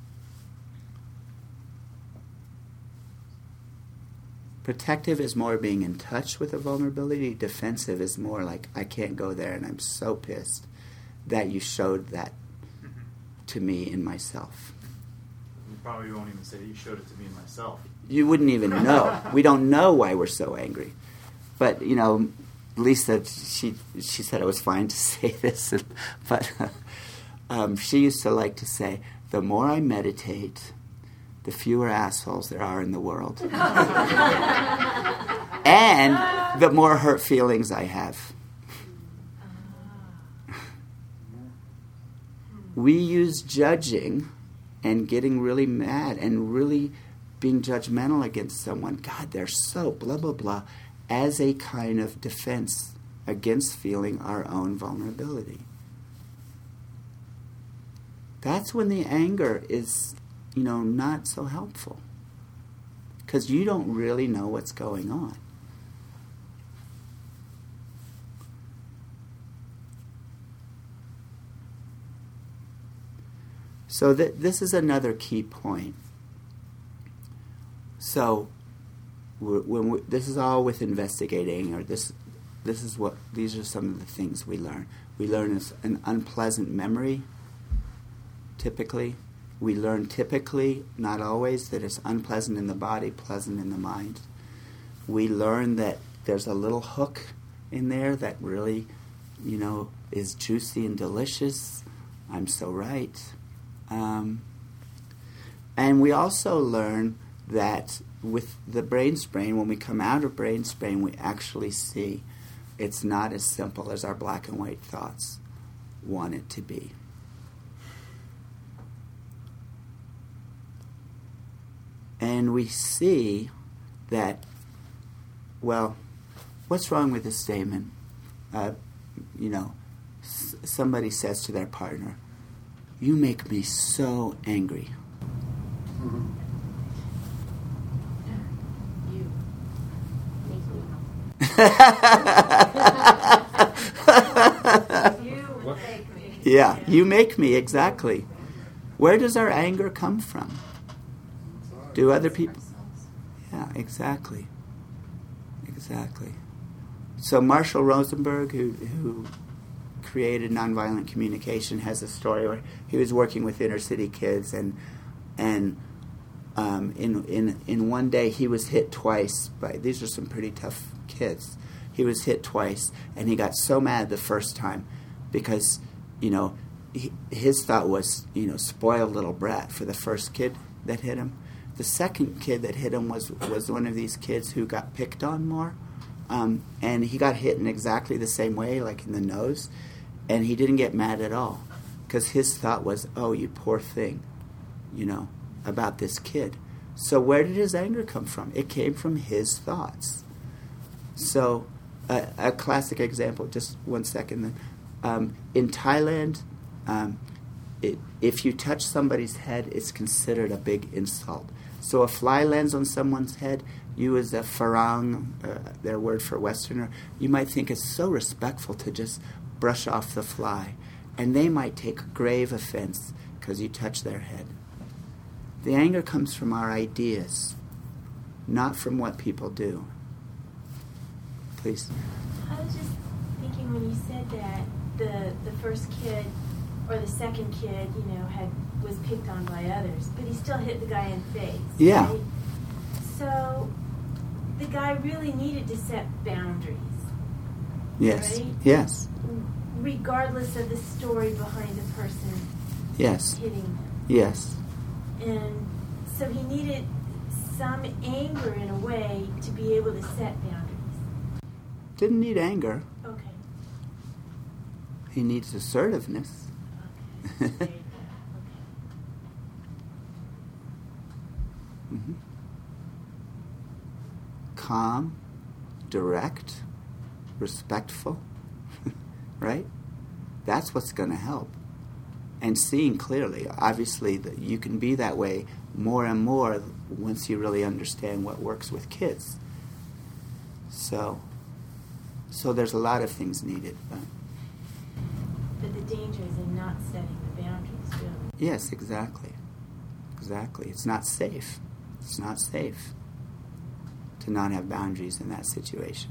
Protective is more being in touch with a vulnerability. Defensive is more like, I can't go there and I'm so pissed that you showed that to me in myself. You probably won't even say you showed it to me and myself. You wouldn't even know. We don't know why we're so angry. But, you know, Lisa, she she said it was fine to say this, but um, she used to like to say, the more I meditate, the fewer assholes there are in the world. And the more hurt feelings I have. We use judging and getting really mad and really being judgmental against someone. God, they're so blah, blah, blah, as a kind of defense against feeling our own vulnerability. That's when the anger is, you know, not so helpful. Because you don't really know what's going on. So th- this is another key point. So we're, when we, this is all with investigating, or this this is what these are some of the things we learn. We learn is an unpleasant memory. Typically, we learn typically, not always, that it's unpleasant in the body, pleasant in the mind. We learn that there's a little hook in there that really, you know, is juicy and delicious. I'm so right. Um, and we also learn that with the brain sprain, when we come out of brain sprain, we actually see it's not as simple as our black and white thoughts want it to be. And we see that, well, what's wrong with this statement? Uh, you know, s- somebody says to their partner, "You make me so angry." Mm-hmm. You. You make me. Yeah, you make me, exactly. Where does our anger come from? Do other people? Yeah, exactly. Exactly. So Marshall Rosenberg, who who created nonviolent communication, has a story where he was working with inner city kids, and and um, in in in one day he was hit twice by, these are some pretty tough kids. He was hit twice, and he got so mad the first time because, you know, he, his thought was, you know, spoiled little brat for the first kid that hit him. The second kid that hit him was was one of these kids who got picked on more, um, and he got hit in exactly the same way, like in the nose, and he didn't get mad at all because his thought was, oh, you poor thing, you know, about this kid. So where did his anger come from? It came from his thoughts. So uh, a classic example, just one second then. Um, in Thailand, um, it, if you touch somebody's head, it's considered a big insult. So a fly lands on someone's head, you as a Farang, uh, their word for Westerner, you might think it's so respectful to just brush off the fly. And they might take grave offense because you touch their head. The anger comes from our ideas, not from what people do. Please. I was just thinking when you said that the the first kid or the second kid, you know, had was picked on by others, but he still hit the guy in the face. Yeah. Right? So the guy really needed to set boundaries. Yes. Right? Yes. Regardless of the story behind the person Yes. hitting him. Yes. And so he needed some anger in a way to be able to set boundaries. Didn't need anger. Okay. He needs assertiveness. Okay. There you go. Okay. Mm-hmm. Calm, direct, respectful, right? That's what's going to help. And seeing clearly, obviously, that you can be that way more and more once you really understand what works with kids. So, so there's a lot of things needed. But, But the danger is in not setting the boundaries, really. yes, exactly. Exactly. It's not safe. It's not safe to not have boundaries in that situation.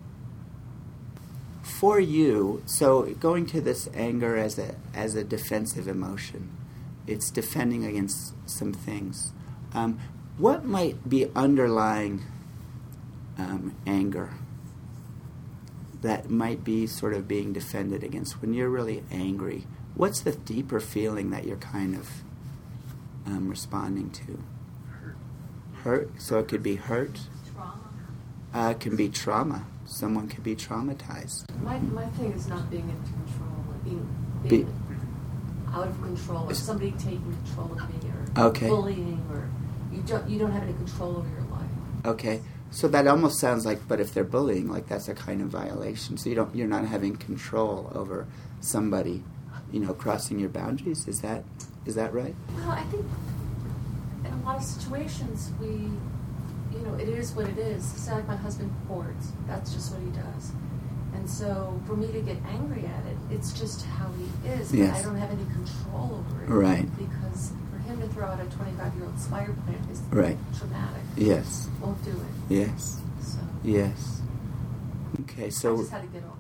For you, so going to this anger as a as a defensive emotion, it's defending against some things. Um, what might be underlying um, anger that might be sort of being defended against when you're really angry? What's the deeper feeling that you're kind of um, responding to? Hurt. Hurt. So it could be hurt. Trauma. Uh, it can be trauma. Someone could be traumatized. My my thing is not being in control, like being Be- being out of control, or somebody taking control of me, or Okay. bullying, or you don't you don't have any control over your life. Okay, so that almost sounds like, but if they're bullying, like that's a kind of violation. So you don't, you're not having control over somebody, you know, crossing your boundaries. Is that, is that right? Well, I think in a lot of situations we, you know, it is what it is. It's not like my husband hoards. That's just what he does. And so for me to get angry at it, it's just how he is. But Yes. I don't have any control over it. Right. Because for him to throw out a twenty-five-year-old spider plant is Right. traumatic. Yes. Won't do it. Yes. So Yes. Okay, I so. just had to get all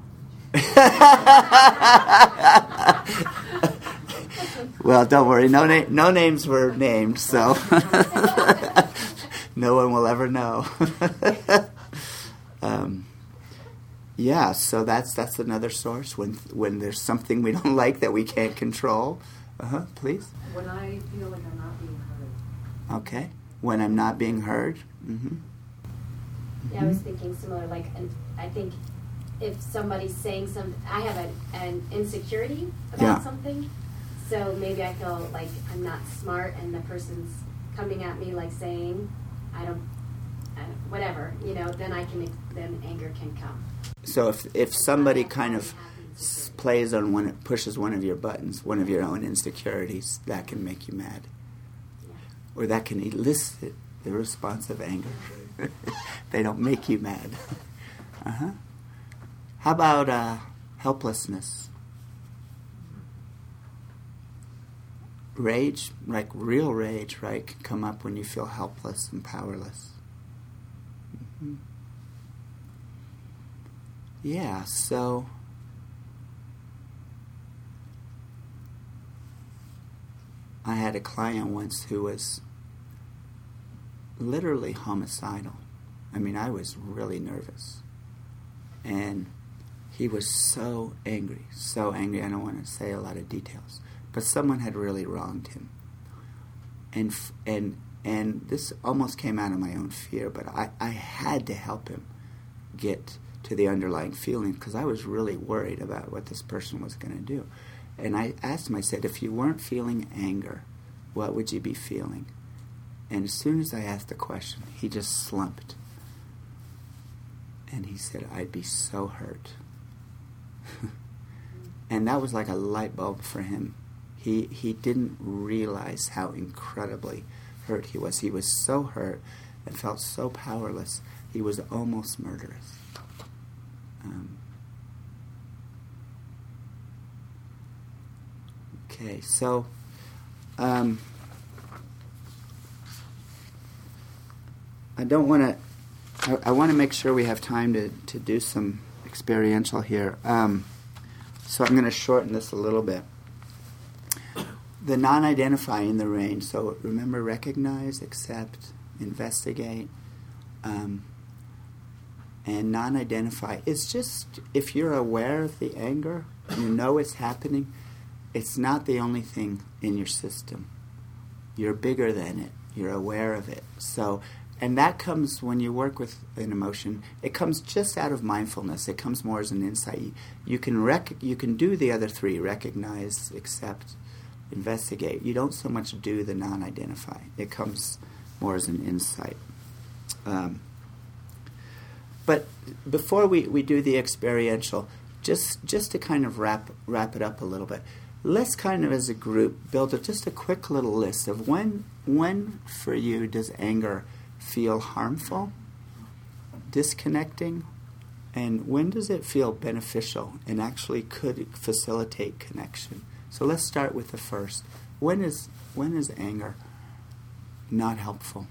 that off. Well, don't worry. No, na- no names were named, so no one will ever know. um, yeah, so that's that's another source when when there's something we don't like that we can't control. Uh huh. Please. When I feel like I'm not being heard. Okay. When I'm not being heard. Mm-hmm. Yeah, I was thinking similar. Like, and I think if somebody's saying something, I have a, an insecurity about Yeah. something, so maybe I feel like I'm not smart, and the person's coming at me like saying, "I don't, I don't whatever," you know. Then I can, then anger can come. So if if somebody kind of s- plays on one, pushes one of your buttons, one of your own insecurities, that can make you mad, Yeah. or that can elicit the response of anger. They don't make you mad. Uh-huh. How about uh, helplessness? Rage, like real rage, right, can come up when you feel helpless and powerless. Mm-hmm. Yeah, so I had a client once who was literally homicidal. I mean, I was really nervous. And he was so angry, so angry. I don't want to say a lot of details. But someone had really wronged him. And f- and and this almost came out of my own fear, but I, I had to help him get to the underlying feeling because I was really worried about what this person was going to do. And I asked him, I said, if you weren't feeling anger, what would you be feeling? And as soon as I asked the question, he just slumped. And he said, I'd be so hurt. And that was like a light bulb for him. He he didn't realize how incredibly hurt he was. He was so hurt and felt so powerless. He was almost murderous. Um, okay, so um, I don't want to. I, I want to make sure we have time to, to do some experiential here. Um, so I'm going to shorten this a little bit. The non-identifying the range. So remember, recognize, accept, investigate, um, and non-identify. It's just if you're aware of the anger, you know it's happening. It's not the only thing in your system. You're bigger than it. You're aware of it. So, and that comes when you work with an emotion. It comes just out of mindfulness. It comes more as an insight. You, you can rec- You can do the other three: recognize, accept, investigate. You don't so much do the non-identify. It comes more as an insight. Um, but before we, we do the experiential, just just to kind of wrap wrap it up a little bit, let's kind of as a group build a, just a quick little list of when when for you does anger feel harmful, disconnecting, and when does it feel beneficial and actually could facilitate connection. So let's start with the first. When is when is anger not helpful?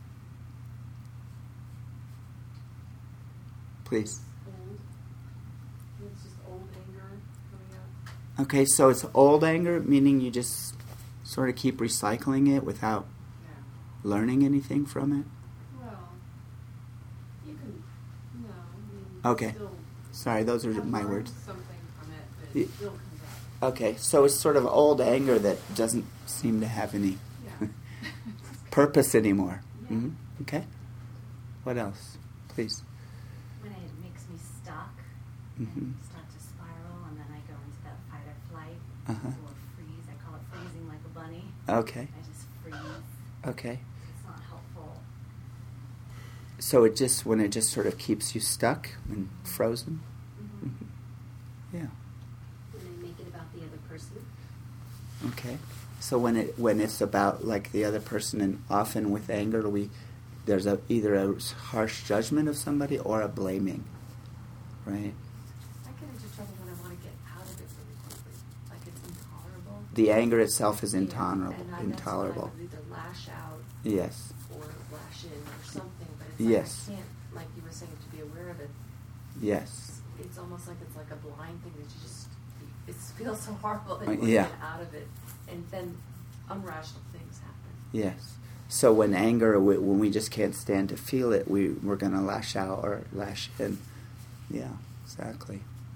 Please. Old. It's just old anger coming up. Okay, so it's old anger, meaning you just sort of keep recycling it without Yeah. learning anything from it? Well, you can. No. I mean, Okay. Still Sorry, those are I've my learned words. Something from it, but Y- it still comes up. Okay, so it's sort of old anger that doesn't seem to have any Yeah. purpose anymore. Yeah. Mhm. Okay. What else? Please. When it makes me stuck Mhm. and start to spiral, and then I go into that fight or flight Uh-huh. or freeze. I call it freezing like a bunny. Okay. I just freeze. Okay. It's not helpful. So it just when it just sort of keeps you stuck and frozen. Mm-hmm. Mhm. Yeah. When I make it about the other person. Okay. So when it when it's about like the other person, and often with anger, we there's a either a harsh judgment of somebody or a blaming, right? I get into trouble when I want to get out of it really quickly. Like it's intolerable. The anger itself is Yeah, intolerable. and I, Intolerable. That's when I would either lash out Yes. or lash in or something, but it's Yes. like I can't, like you were saying, to be aware of it. Yes. It's, it's almost like it's like a blind thing that you just, it feels so horrible that Uh, you want to yeah. get out of it. And then unrational things happen. Yes. So when anger, we- when we just can't stand to feel it, we we're going to lash out or lash in. Yeah. Exactly.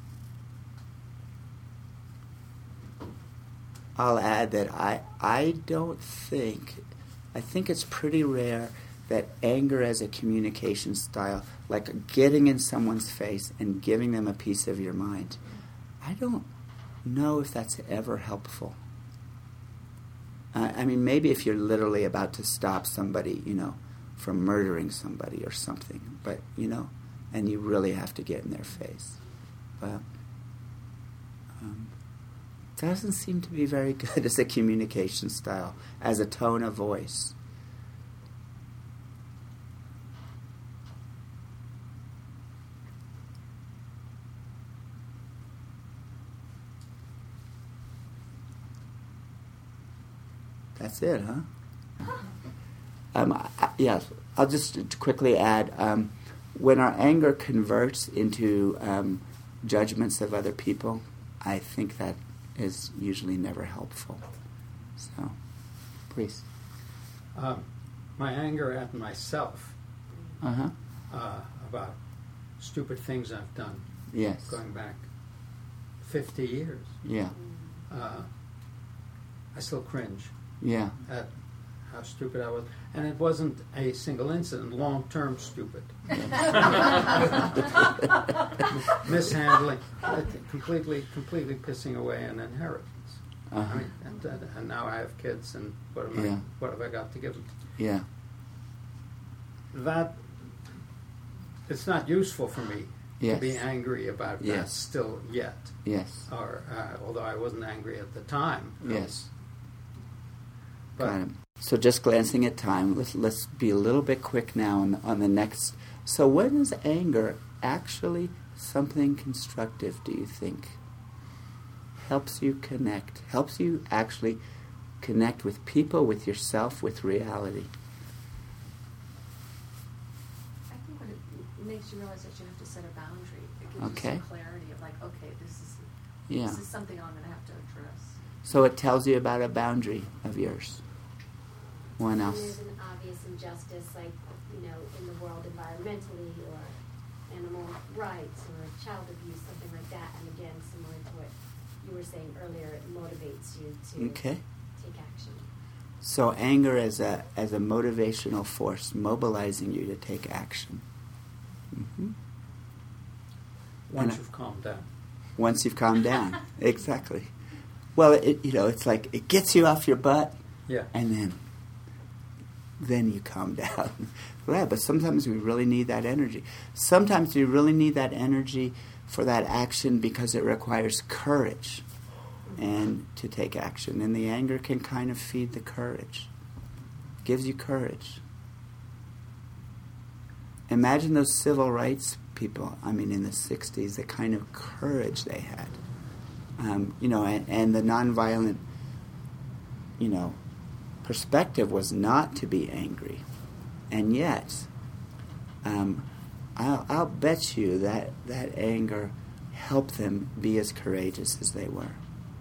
I'll add that I I don't think I think it's pretty rare that anger as a communication style, like getting in someone's face and giving them a piece of your mind, I don't know if that's ever helpful. Uh, I mean, maybe if you're literally about to stop somebody, you know, from murdering somebody or something, but, you know, and you really have to get in their face. But um, doesn't seem to be very good as a communication style, as a tone of voice. That's it, huh? Um, I, yeah, I'll just quickly add, um, when our anger converts into um, judgments of other people, I think that is usually never helpful. So, please. Um, my anger at myself Uh-huh. uh, about stupid things I've done, Yes. going back fifty years. Yeah. Uh, I still cringe Yeah. at how stupid I was. And it wasn't a single incident, long-term stupid. Mishandling, uh, completely, completely pissing away an inheritance. Uh-huh. I mean, and, and, and now I have kids, and what am Yeah. I? What have I got to give them? Yeah. That it's not useful for me Yes. to be angry about that Yes. still yet. Yes. Or uh, although I wasn't angry at the time. Yes. But Got it. So just glancing at time, let's let's be a little bit quick now on, on the next. So when is anger actually something constructive, do you think? Helps you connect, helps you actually connect with people, with yourself, with reality. I think what it makes you realize that you have to set a boundary. It gives Okay. you some clarity of like, okay, this is Yeah. this is something I'm going to have to address. So it tells you about a boundary of yours. One And else. there's an obvious injustice, like, you know, in the world environmentally, or animal rights, or child abuse, something like that. And again, similar to what you were saying earlier, it motivates you to Okay. take action. So anger as a as a motivational force, mobilizing you to take action. Mm-hmm. once And- you've calmed down. Once you've calmed down, exactly. Well, it, you know, it's like it gets you off your butt, Yeah. and then then you calm down. Yeah, but sometimes we really need that energy. Sometimes we really need that energy for that action because it requires courage and to take action. And the anger can kind of feed the courage. Gives you courage. Imagine those civil rights people, I mean, in the sixties, the kind of courage they had. Um, you know, and, and the nonviolent, you know, perspective was not to be angry. And yet, um, I'll, I'll bet you that that anger helped them be as courageous as they were.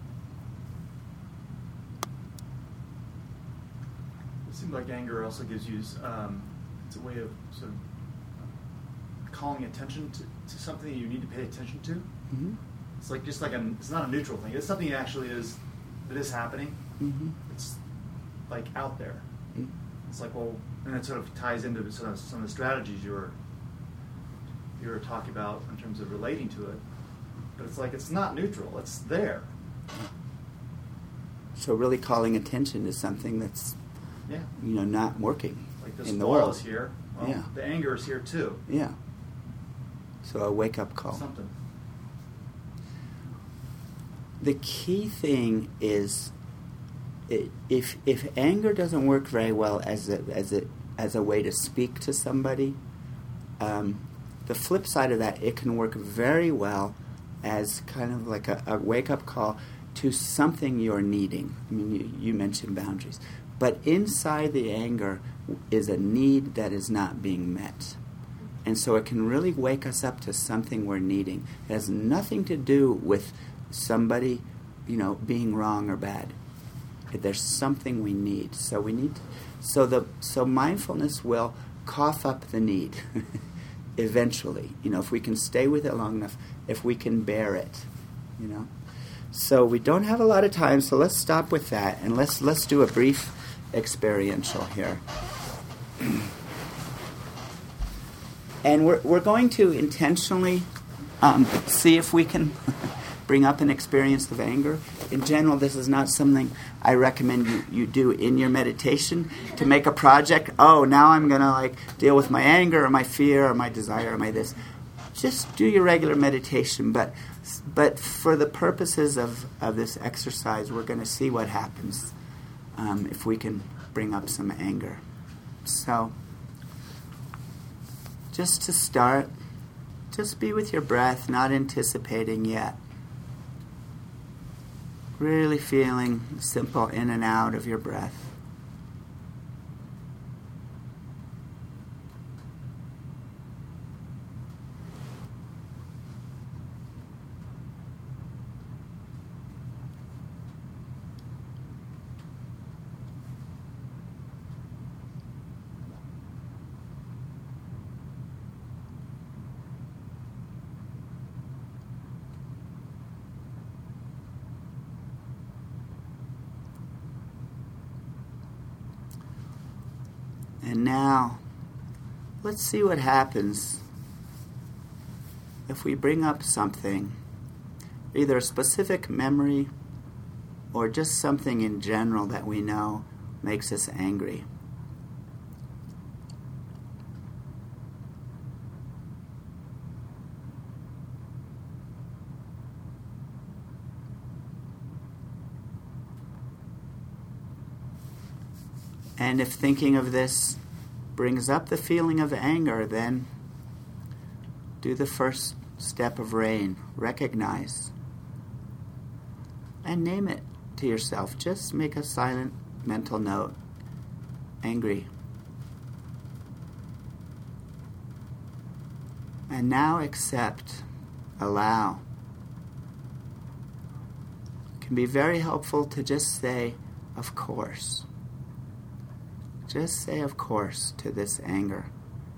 It seems like anger also gives you, um, it's a way of sort of calling attention to, to something that you need to pay attention to. Mm-hmm. It's like just like a, it's not a neutral thing. It's something that actually is, that is happening. Mm-hmm. It's like out there. Mm-hmm. It's like, well, and it sort of ties into sort of some of the strategies you were you were talking about in terms of relating to it. But it's like it's not neutral. It's there. So really calling attention to something that's, Yeah. you know, not working Like this in the wall world. is here. Well, Yeah. the anger is here too. Yeah. So a wake-up call. Something. The key thing is, i- if if anger doesn't work very well as a as a as a way to speak to somebody, um, the flip side of that, it can work very well as kind of like a, a wake-up call to something you're needing. I mean, you, you mentioned boundaries, but inside the anger is a need that is not being met. And so it can really wake us up to something we're needing. It has nothing to do with somebody, you know, being wrong or bad. There's something we need. So we need, so the so mindfulness will cough up the need eventually. You know, if we can stay with it long enough, if we can bear it, you know. So we don't have a lot of time, so let's stop with that and let's let's do a brief experiential here. And we're we're going to intentionally um, see if we can bring up an experience of anger. In general, this is not something I recommend you, you do in your meditation to make a project. Oh, now I'm going to like deal with my anger or my fear or my desire or my this. Just do your regular meditation. But but for the purposes of, of this exercise, we're going to see what happens um, if we can bring up some anger. So just to start, just be with your breath, not anticipating yet. Really feeling simple in and out of your breath. And now, let's see what happens if we bring up something, either a specific memory or just something in general that we know makes us angry. And if thinking of this brings up the feeling of anger, then do the first step of RAIN. Recognize. And name it to yourself. Just make a silent mental note. Angry. And now accept. Allow. It can be very helpful to just say, of course. Just say, of course, to this anger.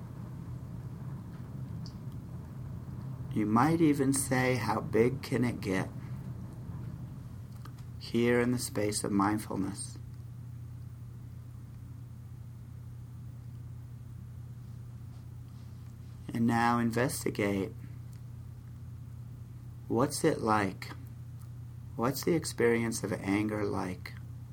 You might even say, how big can it get? Here in the space of mindfulness. And now investigate. What's it like? What's the experience of anger like?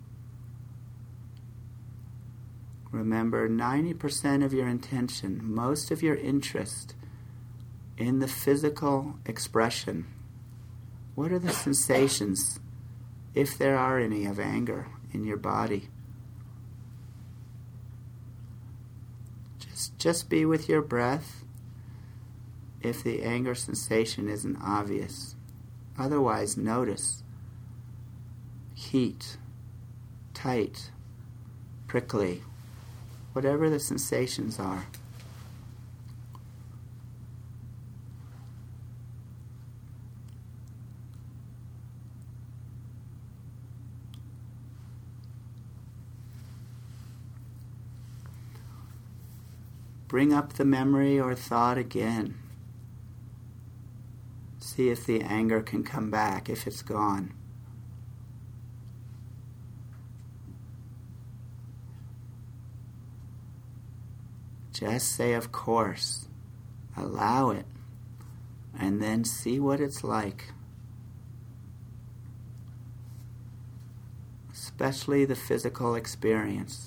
Remember, ninety percent of your intention, most of your interest in the physical expression. What are the sensations, if there are any, of anger in your body? Just, just be with your breath if the anger sensation isn't obvious. Otherwise, notice heat, tight, prickly, whatever the sensations are. Bring up the memory or thought again. See if the anger can come back, if it's gone. Just say, of course. Allow it. And then see what it's like. Especially the physical experience.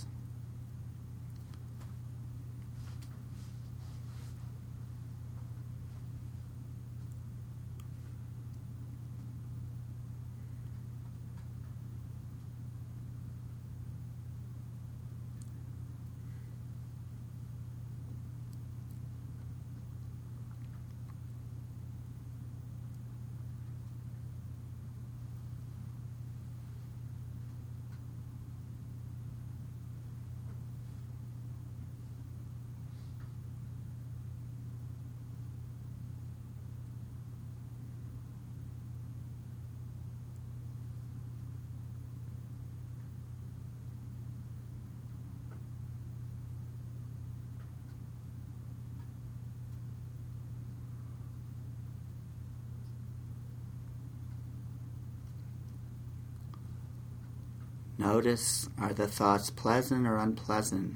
Notice, are the thoughts pleasant or unpleasant?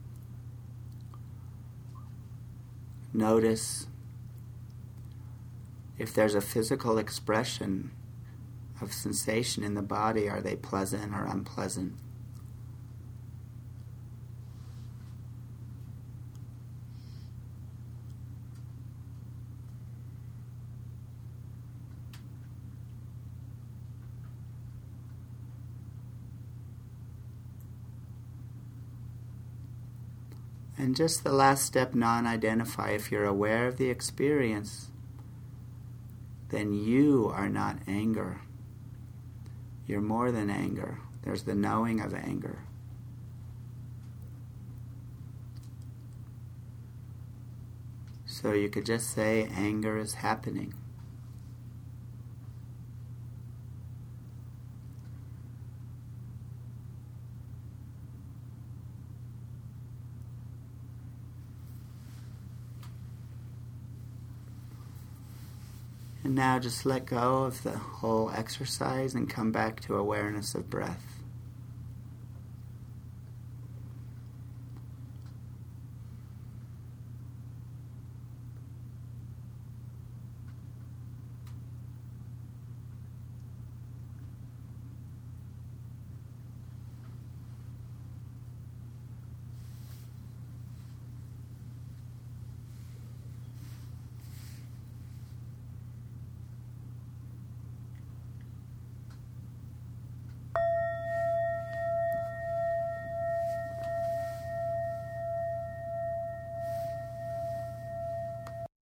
Notice if there's a physical expression of sensation in the body, are they pleasant or unpleasant? And just the last step, non-identify. If you're aware of the experience, then you are not anger. You're more than anger. There's the knowing of anger. So you could just say, anger is happening. And now just let go of the whole exercise and come back to awareness of breath.